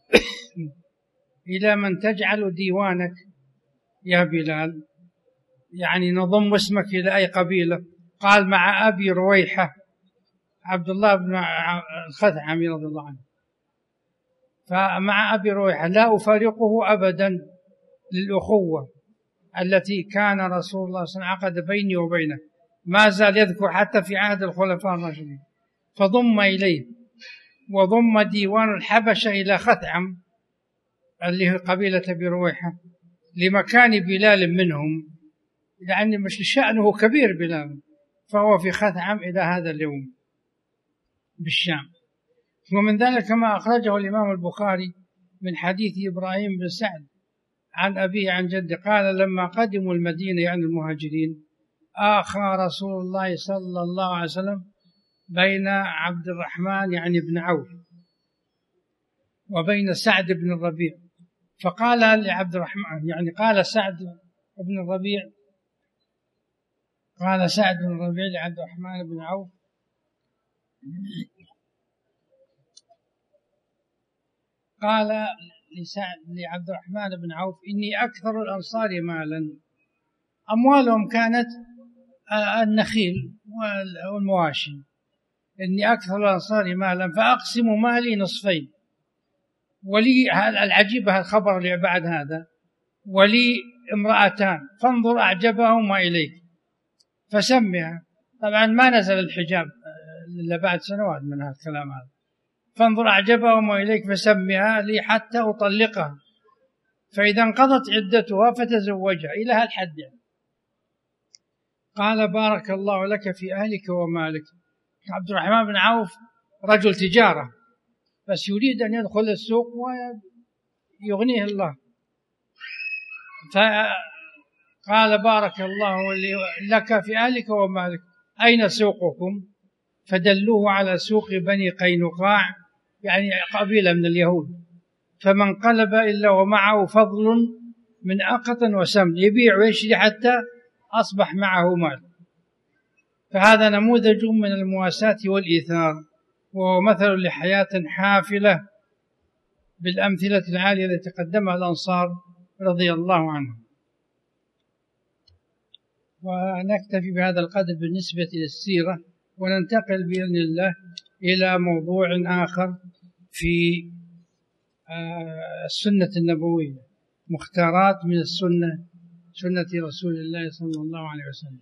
إلى من تجعل ديوانك يا بلال، يعني نضم اسمك إلى أي قبيلة؟ قال مع أبي رويحة عبد الله بن الخثعمي رضي الله عنه. فمع أبي رويحة لا أفارقه أبدا للأخوة التي كان رسول الله صلى الله عليه وسلم عقد بيني وبينه، ما زال يذكر حتى في عهد الخلفاء الراشدين. فضم إليه وضم ديوان الحبشة إلى خثعم اللي هي قبيلة أبي رويحة لمكان بلال منهم، لأن مش شأنه كبير بلال، فهو في خثعم إلى هذا اليوم بالشام. ومن ذلك ما أخرجه الإمام البخاري من حديث إبراهيم بن سعد عن أبيه عن جده قال لما قدموا المدينة يعني المهاجرين آخى رسول الله صلى الله عليه وسلم بين عبد الرحمن يعني بن عوف وبين سعد بن الربيع، فقال لعبد الرحمن يعني قال سعد بن الربيع قال سعد بن الربيع لعبد الرحمن بن عوف قال لسعد لعبد الرحمن بن عوف إني أكثر الأنصار مالا، أموالهم كانت النخيل والمواشي، إني أكثر الأنصار مالا فأقسم مالي نصفين، ولي العجيب الخبر اللي بعد هذا ولي امرأتان فانظر أعجبهما إليك فسمها. طبعا ما نزل الحجاب إلا بعد سنوات من هذا الكلام هذا. فانظر أعجبهما إليك فسمها لي حتى أطلقها، فإذا انقضت عدتها فتزوجها إلى هالحد. قال بارك الله لك في أهلك ومالك. عبد الرحمن بن عوف رجل تجارة بس يريد أن يدخل السوق ويغنيه الله، فقال بارك الله لك في أهلك ومالك أين سوقكم؟ فدلوه على سوق بني قينقاع يعني قبيلة من اليهود، فما انقلب إلا ومعه فضل من أقط وسمن يبيع ويشتري حتى أصبح معه مال. فهذا نموذج من المواساة والإيثار، وهو مثل لحياة حافلة بالأمثلة العالية التي قدمها الأنصار رضي الله عنهم. ونكتفي بهذا القدر بالنسبة للسيرة، وننتقل بإذن الله إلى موضوع آخر في السنة النبوية، مختارات من السنة، سنة رسول الله صلى الله عليه وسلم.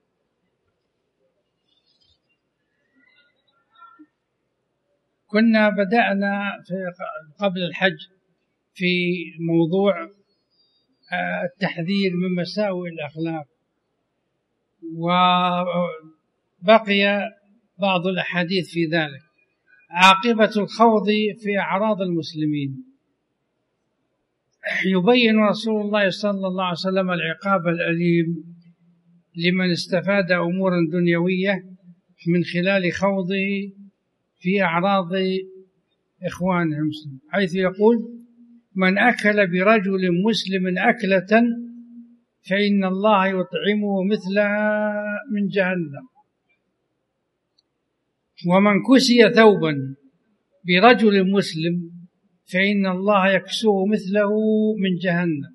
كنا بدأنا في قبل الحج في موضوع التحذير من مساوئ الأخلاق، وبقي بعض الأحاديث في ذلك. عاقبة الخوض في أعراض المسلمين. يبين رسول الله صلى الله عليه وسلم العقاب الأليم لمن استفاد أمورا دنيوية من خلال خوضه في أعراض إخوانه المسلمين، حيث يقول: من أكل برجل مسلم أكلة فإن الله يطعمه مثلها من جهنم، ومن كسي ثوبا برجل مسلم فإن الله يكسوه مثله من جهنم،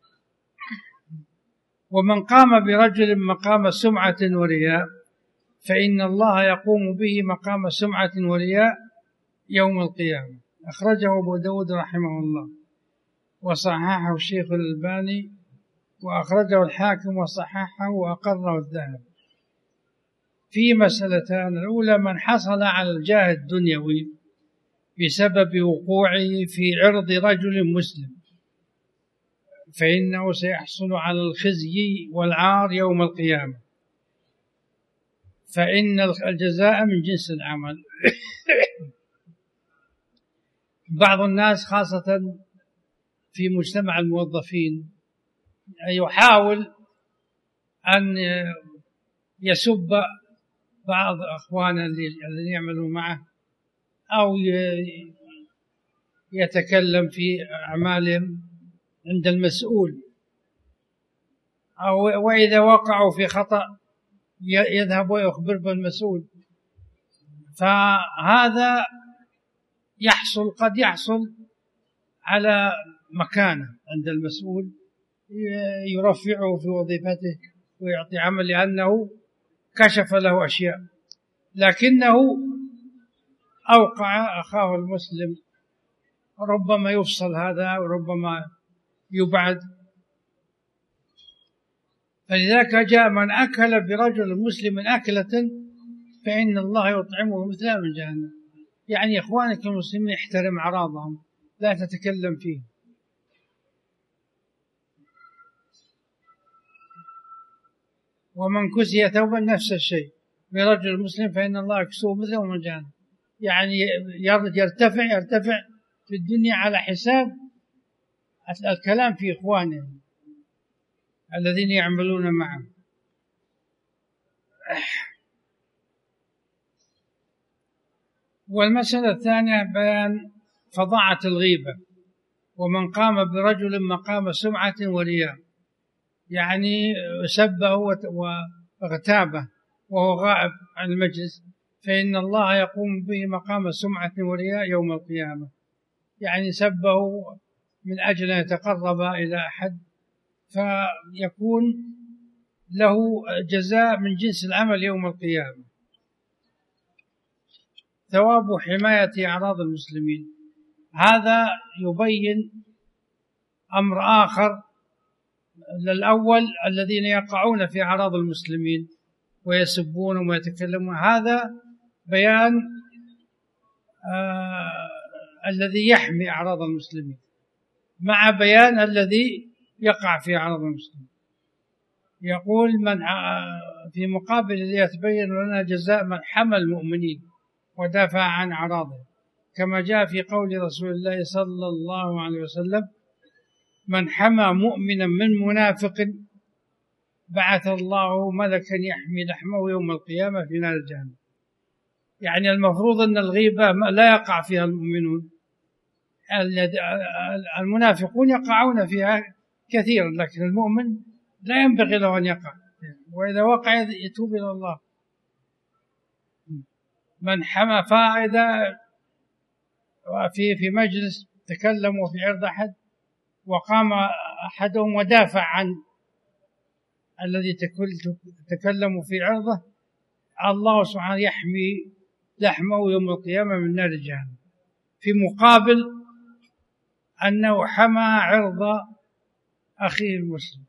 ومن قام برجل مقام سمعة ورياء فإن الله يقوم به مقام سمعة ورياء يوم القيامة. أخرجه أبو داود رحمه الله وصححه الشيخ الألباني، وأخرجه الحاكم وصححه وأقره الذهبي. في مسألتان: الأولى من حصل على الجاه الدنيوي بسبب وقوعه في عرض رجل مسلم فإنه سيحصل على الخزي والعار يوم القيامة، فإن الجزاء من جنس العمل. بعض الناس خاصة في مجتمع الموظفين يحاول أن يسب بعض أخوانه الذين يعملون معه أو يتكلم في أعمالهم عند المسؤول، أو وإذا وقعوا في خطأ يذهب ويخبر بالمسؤول. فهذا يحصل قد يحصل على مكانة عند المسؤول، يرفعه في وظيفته ويعطي عمل لأنه كشف له أشياء، لكنه أوقع أخاه المسلم، ربما يفصل هذا وربما يبعد. فلذلك جاء: من أكل برجل مسلم أكلة فإن الله يطعمه مثلها من جهنم. يعني إخوانك المسلمين احترم أعراضهم، لا تتكلم فيه. ومن كسي ثوبا نفس الشيء برجل مسلم فإن الله يكسوه مثله من جهنم. يعني يرتفع يرتفع في الدنيا على حساب الكلام في إخوانه الذين يعملون معه. والمسألة الثانية بيان فظاعة الغيبة. ومن قام برجل مقام سمعة ورياء، يعني سبه واغتابه وهو غائب عن المجلس، فإن الله يقوم به مقام سمعة ورياء يوم القيامة. يعني سبه من أجل أن يتقرب إلى أحد، فيكون له جزاء من جنس العمل يوم القيامة. ثواب حماية أعراض المسلمين، هذا يبين أمر آخر للأول: الذين يقعون في أعراض المسلمين ويسبون ويتكلمون، هذا بيان آه الذي يحمي أعراض المسلمين مع بيان الذي يقع في أعراض المسلمين. يقول: من في مقابل يتبين لنا جزاء من حمى المؤمنين ودافع عن أعراضهم، كما جاء في قول رسول الله صلى الله عليه وسلم: من حمى مؤمنا من منافق بعث الله ملكا يحمي لحمه يوم القيامة في نار جهنم. يعني المفروض أن الغيبة لا يقع فيها المؤمنون، المنافقون يقعون فيها كثيرا، لكن المؤمن لا ينبغي له أن يقع، وإذا وقع يتوب إلى الله. من حمى، فإذا في في مجلس تكلموا في عرض أحد وقام أحدهم ودافع عن الذي تكلموا في عرضه، الله سبحانه يحمي لحمه يوم القيامة من نار جهنم، في مقابل أنه حمى عرض أخيه المسلم.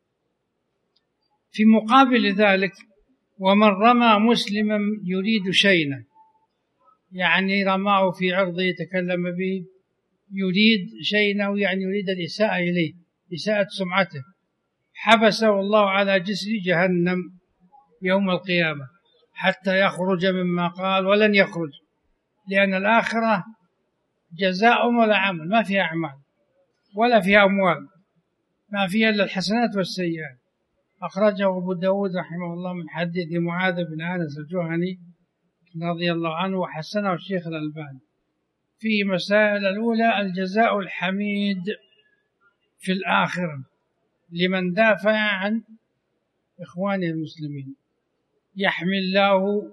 في مقابل ذلك: ومن رمى مسلما يريد شينه، يعني رماه في عرضه يتكلم به، يريد شينه يعني يريد الإساءة إليه، إساءة سمعته، حبسه الله على جسر جهنم يوم القيامة حتى يخرج مما قال ولن يخرج، لأن الآخرة جزاء ولا عمل، ما فيها أعمال ولا فيها أموال، ما فيها إلا الحسنات والسيئات. أخرجه أبو داود رحمه الله من حديث معاذ بن أنس الجهني رضي الله عنه، وحسنه الشيخ الألباني. في مسائل: الأولى الجزاء الحميد في الآخرة لمن دافع عن إخوانه المسلمين، يحمي الله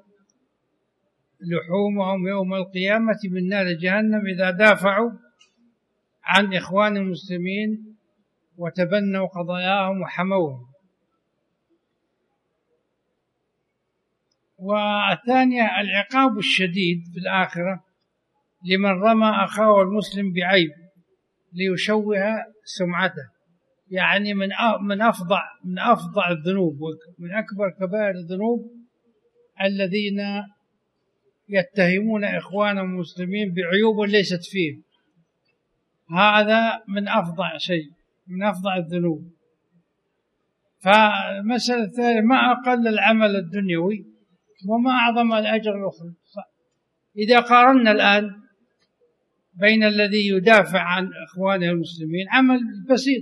لحومهم يوم القيامة من نار جهنم إذا دافعوا عن إخوان المسلمين وتبنوا قضاياهم وحموهم. والثانية العقاب الشديد في الآخرة لمن رمى أخاه المسلم بعيب ليشوه سمعته، يعني من من أفظع من أفظع الذنوب ومن أكبر كبائر الذنوب الذين يتهمون إخوانهم المسلمين بعيوب ليست فيه. هذا من أفظع شيء، من أفظع الذنوب. فالمسألة الثانية: ما أقل العمل الدنيوي وما أعظم الأجر الأخرى. إذا قارنا الآن بين الذي يدافع عن إخوانه المسلمين، عمل بسيط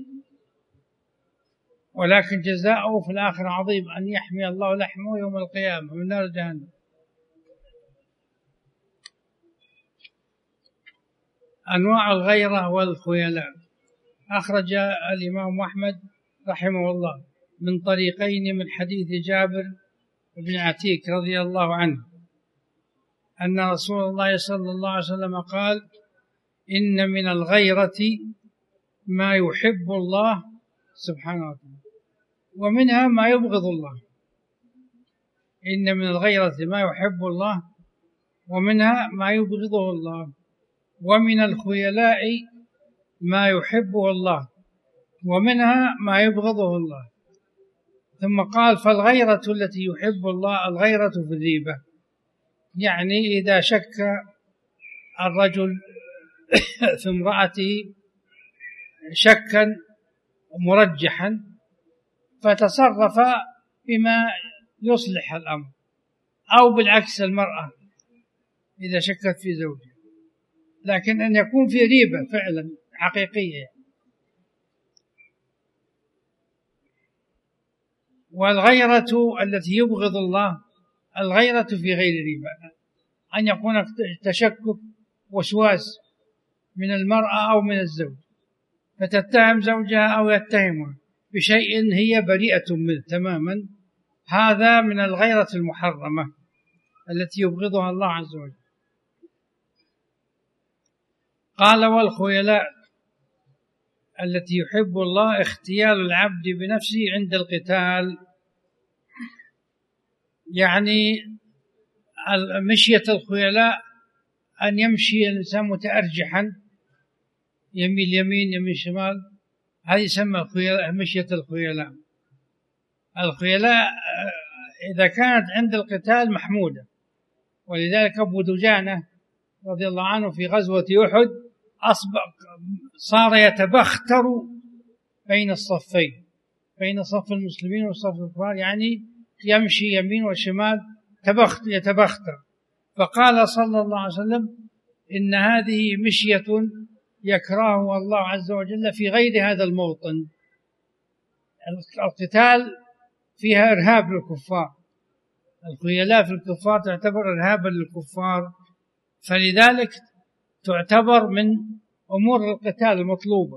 ولكن جزاؤه في الآخرة عظيم، أن يحمي الله لحمه يوم القيامة من نار جهنم. أنواع الغيرة والخيلاء. أخرج الإمام أحمد رحمه الله من طريقين من حديث جابر بن عتيك رضي الله عنه أن رسول الله صلى الله عليه وسلم قال: إن من الغيرة ما يحب الله سبحانه وتعالى ومنها ما يبغض الله. إن من الغيرة ما يحب الله ومنها ما يبغضه الله، ومن الخيلاء ما يحبه الله ومنها ما يبغضه الله. ثم قال: فالغيرة التي يحب الله الغيرة في الريبة، يعني إذا شك الرجل في امرأته شكا مرجحا فتصرف بما يصلح الأمر، أو بالعكس المرأة إذا شكت في زوجها، لكن أن يكون في ريبة فعلا حقيقية. والغيرة التي يبغض الله الغيرة في غير ريبة، أن يكون تشكك وسواس من المرأة أو من الزوج، فتتهم زوجها أو يتهمها بشيء هي بريئة منه تماما. هذا من الغيرة المحرمة التي يبغضها الله عز وجل. قال: والخيلاء التي يحب الله اختيال العبد بنفسه عند القتال، يعني مشية الخيلاء أن يمشي الإنسان متأرجحا، يميل يمين يمين شمال، هذه يسمى مشية الخيلاء. الخيلاء إذا كانت عند القتال محمودة، ولذلك أبو دجانة رضي الله عنه في غزوة أحد أصبح صار يتبختر بين الصفين، بين صف المسلمين وصف الكفار، يعني يمشي يمين وشمال تبختر يتبختر. فقال صلى الله عليه وسلم: إن هذه مشية يكرهها الله عز وجل في غير هذا الموطن. القتال فيها إرهاب للكفار، الخيلاء في الكفار تعتبر إرهابا للكفار، فلذلك تعتبر من أمور القتال المطلوبة.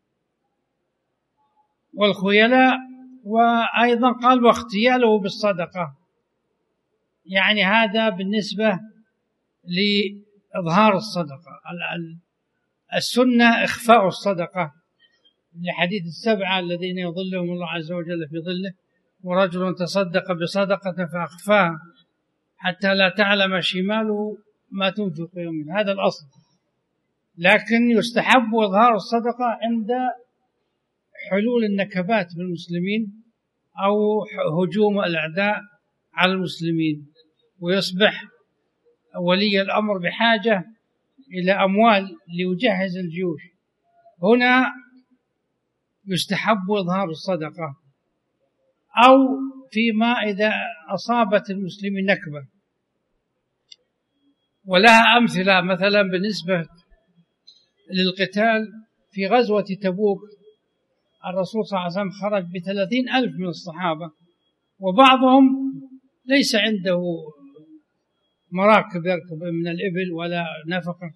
والخيلاء وأيضا قال: واختياله بالصدقة، يعني هذا بالنسبة لإظهار الصدقة. السنة إخفاء الصدقة، لحديث السبعة الذين يظلهم الله عز وجل في ظله: ورجل تصدق بصدقة فأخفاها حتى لا تعلم شماله ما تنفق يومه، هذا الأصل. لكن يستحب إظهار الصدقة عند حلول النكبات بالمسلمين أو هجوم الأعداء على المسلمين، ويصبح ولي الأمر بحاجة إلى أموال ليجهز الجيوش، هنا يستحب إظهار الصدقة. أو فيما إذا أصابت المسلمين نكبة ولها أمثلة، مثلا بالنسبة للقتال في غزوة تبوك الرسول صلى الله عليه وسلم خرج بثلاثين ألف من الصحابة، وبعضهم ليس عنده مراكب يركب من الإبل ولا نفقة،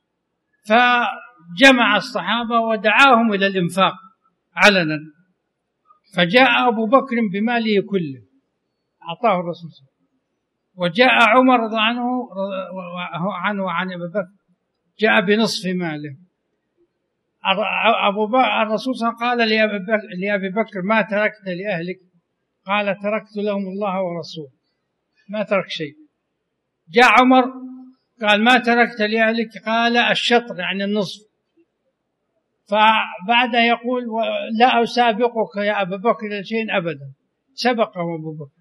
فجمع الصحابة ودعاهم إلى الإنفاق علنا، فجاء أبو بكر بماله كله أعطاه الرسول صلى الله عليه وسلم، وجاء عمر رضي عنه عنه وعن أبي بكر جاء بنصف ماله. أبو بكر الرسول صلى الله عليه وسلم قال لأبي بكر ما تركت لأهلك؟ قال تركت لهم الله ورسوله، ما ترك شيء. جاء عمر قال ما تركت لأهلك؟ قال الشطر يعني النصف. فبعد يقول لا أسابقك يا أبا بكر إلى شيء أبدا، سبقه أبو بكر.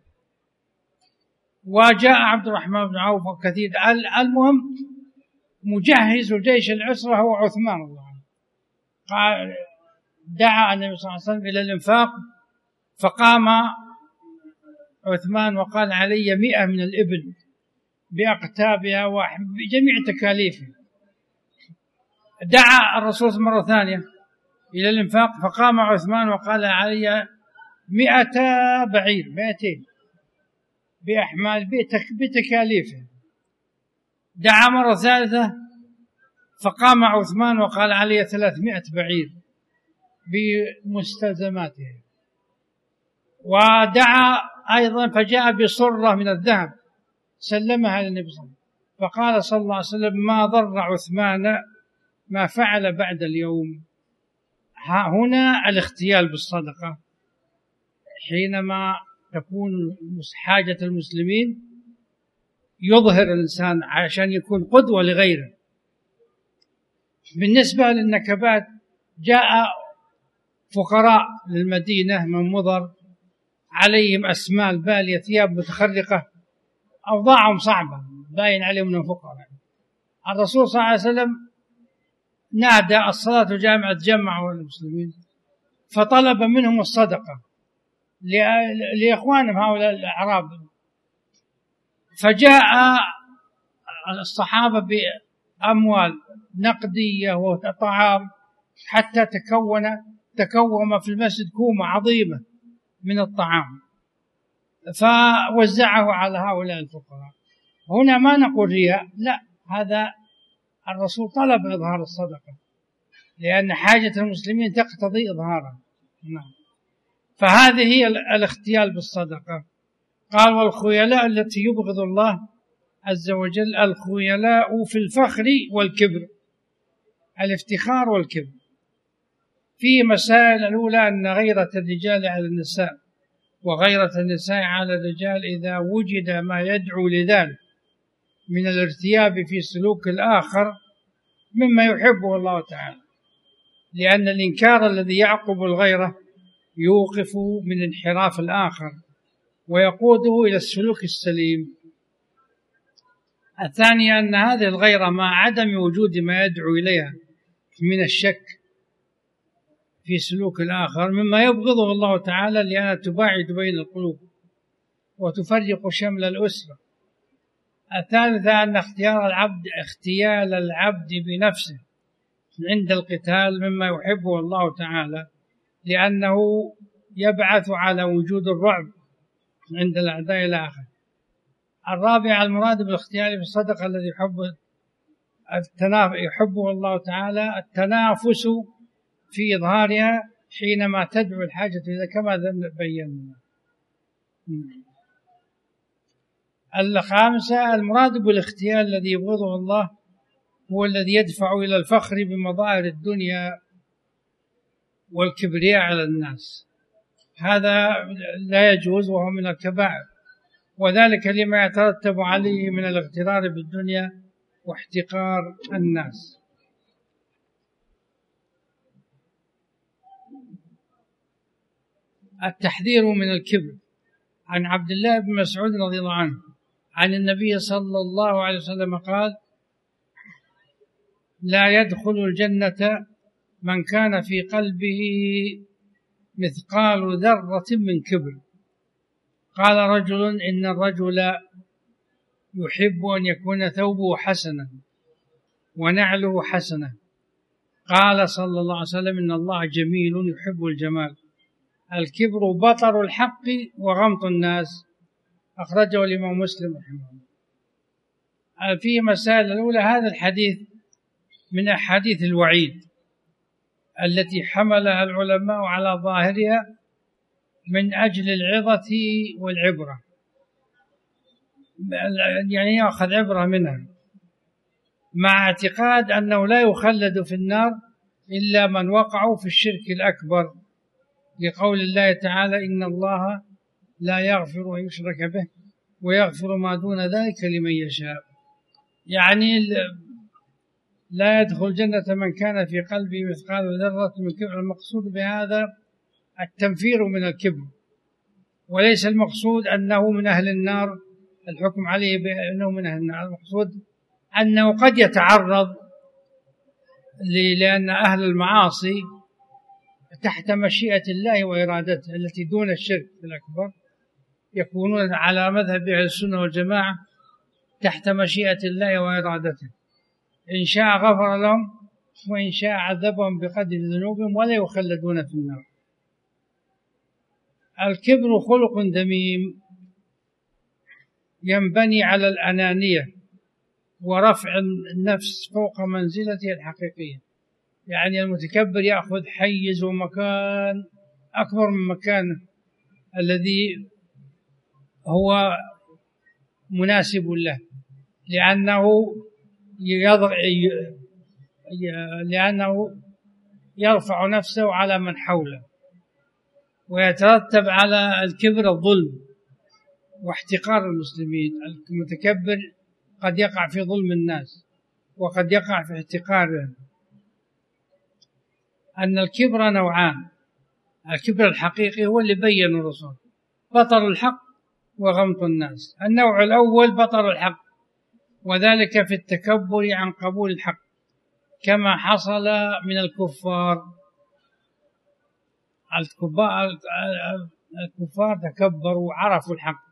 وجاء عبد الرحمن بن عوف وكثير. المهم مجهز جيش العسرة هو عثمان رضي الله عنه. قال دعا النبي صلى الله عليه وسلم إلى الإنفاق، فقام عثمان وقال علي مئة من الإبل بأقتابها وبجميع تكاليفها. دعا الرسول مرة ثانية إلى الإنفاق، فقام عثمان وقال علي مئة بعير، مئتين بأحمال بتكاليفها. دعا مرة ثالثة فقام عثمان وقال علي ثلاثمائة بعير بمستلزماتها. ودعا أيضا فجاء بصرة من الذهب سلمها للنبي صلى الله عليه وسلم، فقال صلى الله عليه وسلم ما ضر عثمان ما فعل بعد اليوم. هنا الاختيال بالصدقة حينما تكون حاجة المسلمين يظهر الإنسان عشان يكون قدوة لغيره. بالنسبة للنكبات جاء فقراء للمدينة من مضر عليهم أسمال بالية، ثياب متخرقة، أوضاعهم صعبة باين عليهم من الفقراء. الرسول صلى الله عليه وسلم نادى الصلاة جامعة جمعوا المسلمين، فطلب منهم الصدقة لإخوانهم هؤلاء الأعراب. فجاء الصحابة بأموال نقدية وطعام حتى تكون تكوم في المسجد كومة عظيمة من الطعام، فوزعه على هؤلاء الفقراء. هنا ما نقول رياء، لا، هذا الرسول طلب إظهار الصدقة لأن حاجة المسلمين تقتضي إظهارها. نعم. فهذه هي الاختيال بالصدقة. قال والخيلاء التي يبغض الله عز وجل الخيلاء في الفخر والكبر، الافتخار والكبر. في مسائل الأولى أن غيرة الرجال على النساء وغيرة النساء على الرجال إذا وجد ما يدعو لذلك من الارتياب في سلوك الآخر مما يحبه الله تعالى، لأن الإنكار الذي يعقب الغيرة يوقف من انحراف الآخر ويقوده إلى السلوك السليم. الثانية أن هذه الغيرة مع عدم وجود ما يدعو إليها من الشك في سلوك الآخر مما يبغضه الله تعالى، لأنها تباعد بين القلوب وتفرق شمل الأسرة. الثالثة أن اختيار العبد اختيال العبد بنفسه عند القتال مما يحبه الله تعالى، لأنه يبعث على وجود الرعب عند الأعداء الآخر. الرابع المراد بالاختيار في الصدقة الذي يحب يحبه الله تعالى التنافس في إظهارها حينما تدعو الحاجة إلى كما بينا. الخامسة المراد بالاختيار الذي يبغضه الله هو الذي يدفع إلى الفخر بمظاهر الدنيا والكبرياء على الناس، هذا لا يجوز وهو من الكبائر، وذلك لما يترتب عليه من الاغترار بالدنيا واحتقار الناس. التحذير من الكبر. عن عبد الله بن مسعود رضي الله عنه عن النبي صلى الله عليه وسلم قال لا يدخل الجنة من كان في قلبه مثقال ذرة من كبر. قال رجل إن الرجل يحب أن يكون ثوبه حسنا ونعله حسنة. قال صلى الله عليه وسلم: إن الله جميل يحب الجمال. الكبر بطر الحق وغمط الناس. أخرجه الإمام مسلم رحمه الله. في مسائل الأولى: هذا الحديث من أحاديث الوعيد التي حملها العلماء على ظاهرها من أجل العظة والعبرة، يعني يأخذ عبرة منها، مع اعتقاد أنه لا يخلد في النار إلا من وقعوا في الشرك الأكبر، لقول الله تعالى: إن الله لا يغفر أن يشرك به ويغفر ما دون ذلك لمن يشاء. يعني لا يدخل الجنة من كان في قلبه مثقال ذرة من كبر. المقصود بهذا التنفير من الكبر، وليس المقصود أنه من أهل النار، الحكم عليه بأنه من أهل النار. المقصود أنه قد يتعرض، لأن أهل المعاصي تحت مشيئة الله وإرادته التي دون الشرك الأكبر يكونون على مذهب أهل السنة والجماعة تحت مشيئة الله وإرادته، إن شاء غفر لهم وإن شاء عذبهم بقدر ذنوبهم ولا يخلدون في النار. الكبر خلق ذميم ينبني على الأنانية ورفع النفس فوق منزلته الحقيقية. يعني المتكبر يأخذ حيز ومكان أكبر من مكانه الذي هو مناسب له، لأنه يضع لأنه يرفع نفسه على من حوله، ويترتب على الكبر الظلم واحتقار المسلمين. المتكبر قد يقع في ظلم الناس وقد يقع في احتقارهم. أن الكبر نوعان: الكبر الحقيقي هو اللي بيّنه الرسول، بطر الحق وغمط الناس. النوع الأول بطر الحق، وذلك في التكبر عن قبول الحق، كما حصل من الكفار. الكفار تكبروا وعرفوا الحق.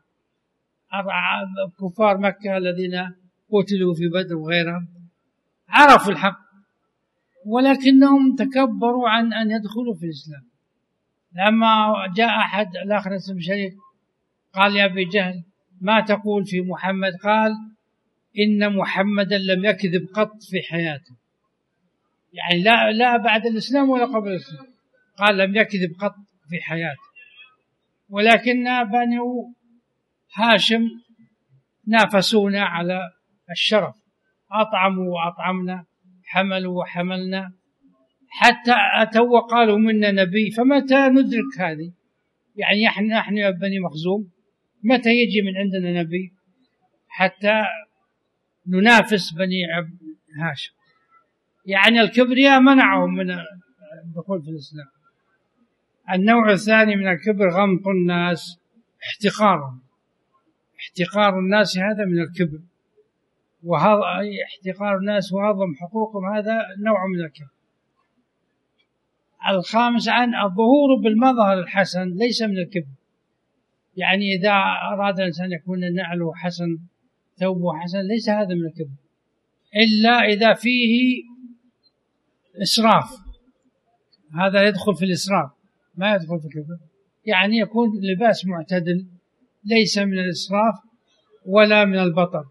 كفار مكة الذين قتلوا في بدر وغيرهم عرفوا الحق، ولكنهم تكبروا عن أن يدخلوا في الإسلام. لما جاء أحد الأخنس بن شريك قال يا أبي جهل ما تقول في محمد؟ قال: إن محمدا لم يكذب قط في حياته، يعني لا لا بعد الإسلام ولا قبل الإسلام. قال لم يكذب قط في حياته، ولكن بنو هاشم نافسونا على الشرف، أطعموا وأطعمنا، حملوا وحملنا، حتى أتوا وقالوا منا نبي. فمتى ندرك هذه؟ يعني نحن نحن يا بني مخزوم متى يجي من عندنا نبي حتى ننافس بني هاشم؟ يعني الكبرياء منعهم من الدخول في الإسلام. النوع الثاني من الكبر غمط الناس، احتقارهم. احتقار الناس هذا من الكبر، وهذا احتقار الناس وهضم حقوقهم هذا نوع من الكبر. الخامس عن الظهور بالمظهر الحسن ليس من الكبر. يعني إذا أراد الإنسان يكون نعله حسن ثوبه حسن ليس هذا من الكبر، إلا إذا فيه إسراف، هذا يدخل في الإسراف، ما يدخل في الكبر. يعني يكون لباس معتدل، ليس من الإسراف ولا من البطر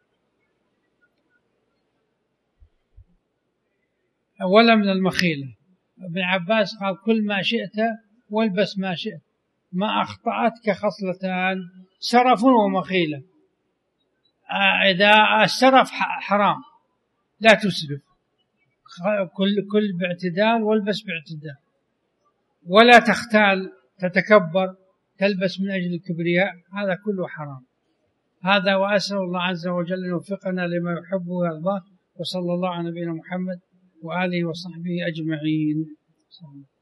ولا من المخيلة. ابن عباس قال: كل ما شئت والبس ما شئت، ما أخطأتك خصلتان سرف ومخيلة. إذا السرف حرام لا تسرف، كل كل باعتدال والبس باعتدال، ولا تختال تتكبر تلبس من أجل الكبرياء، هذا كله حرام. هذا وأسأل الله عز وجل أن يوفقنا لما يحبه ويرضاه، وصلى الله على نبينا محمد وآله وصحبه أجمعين.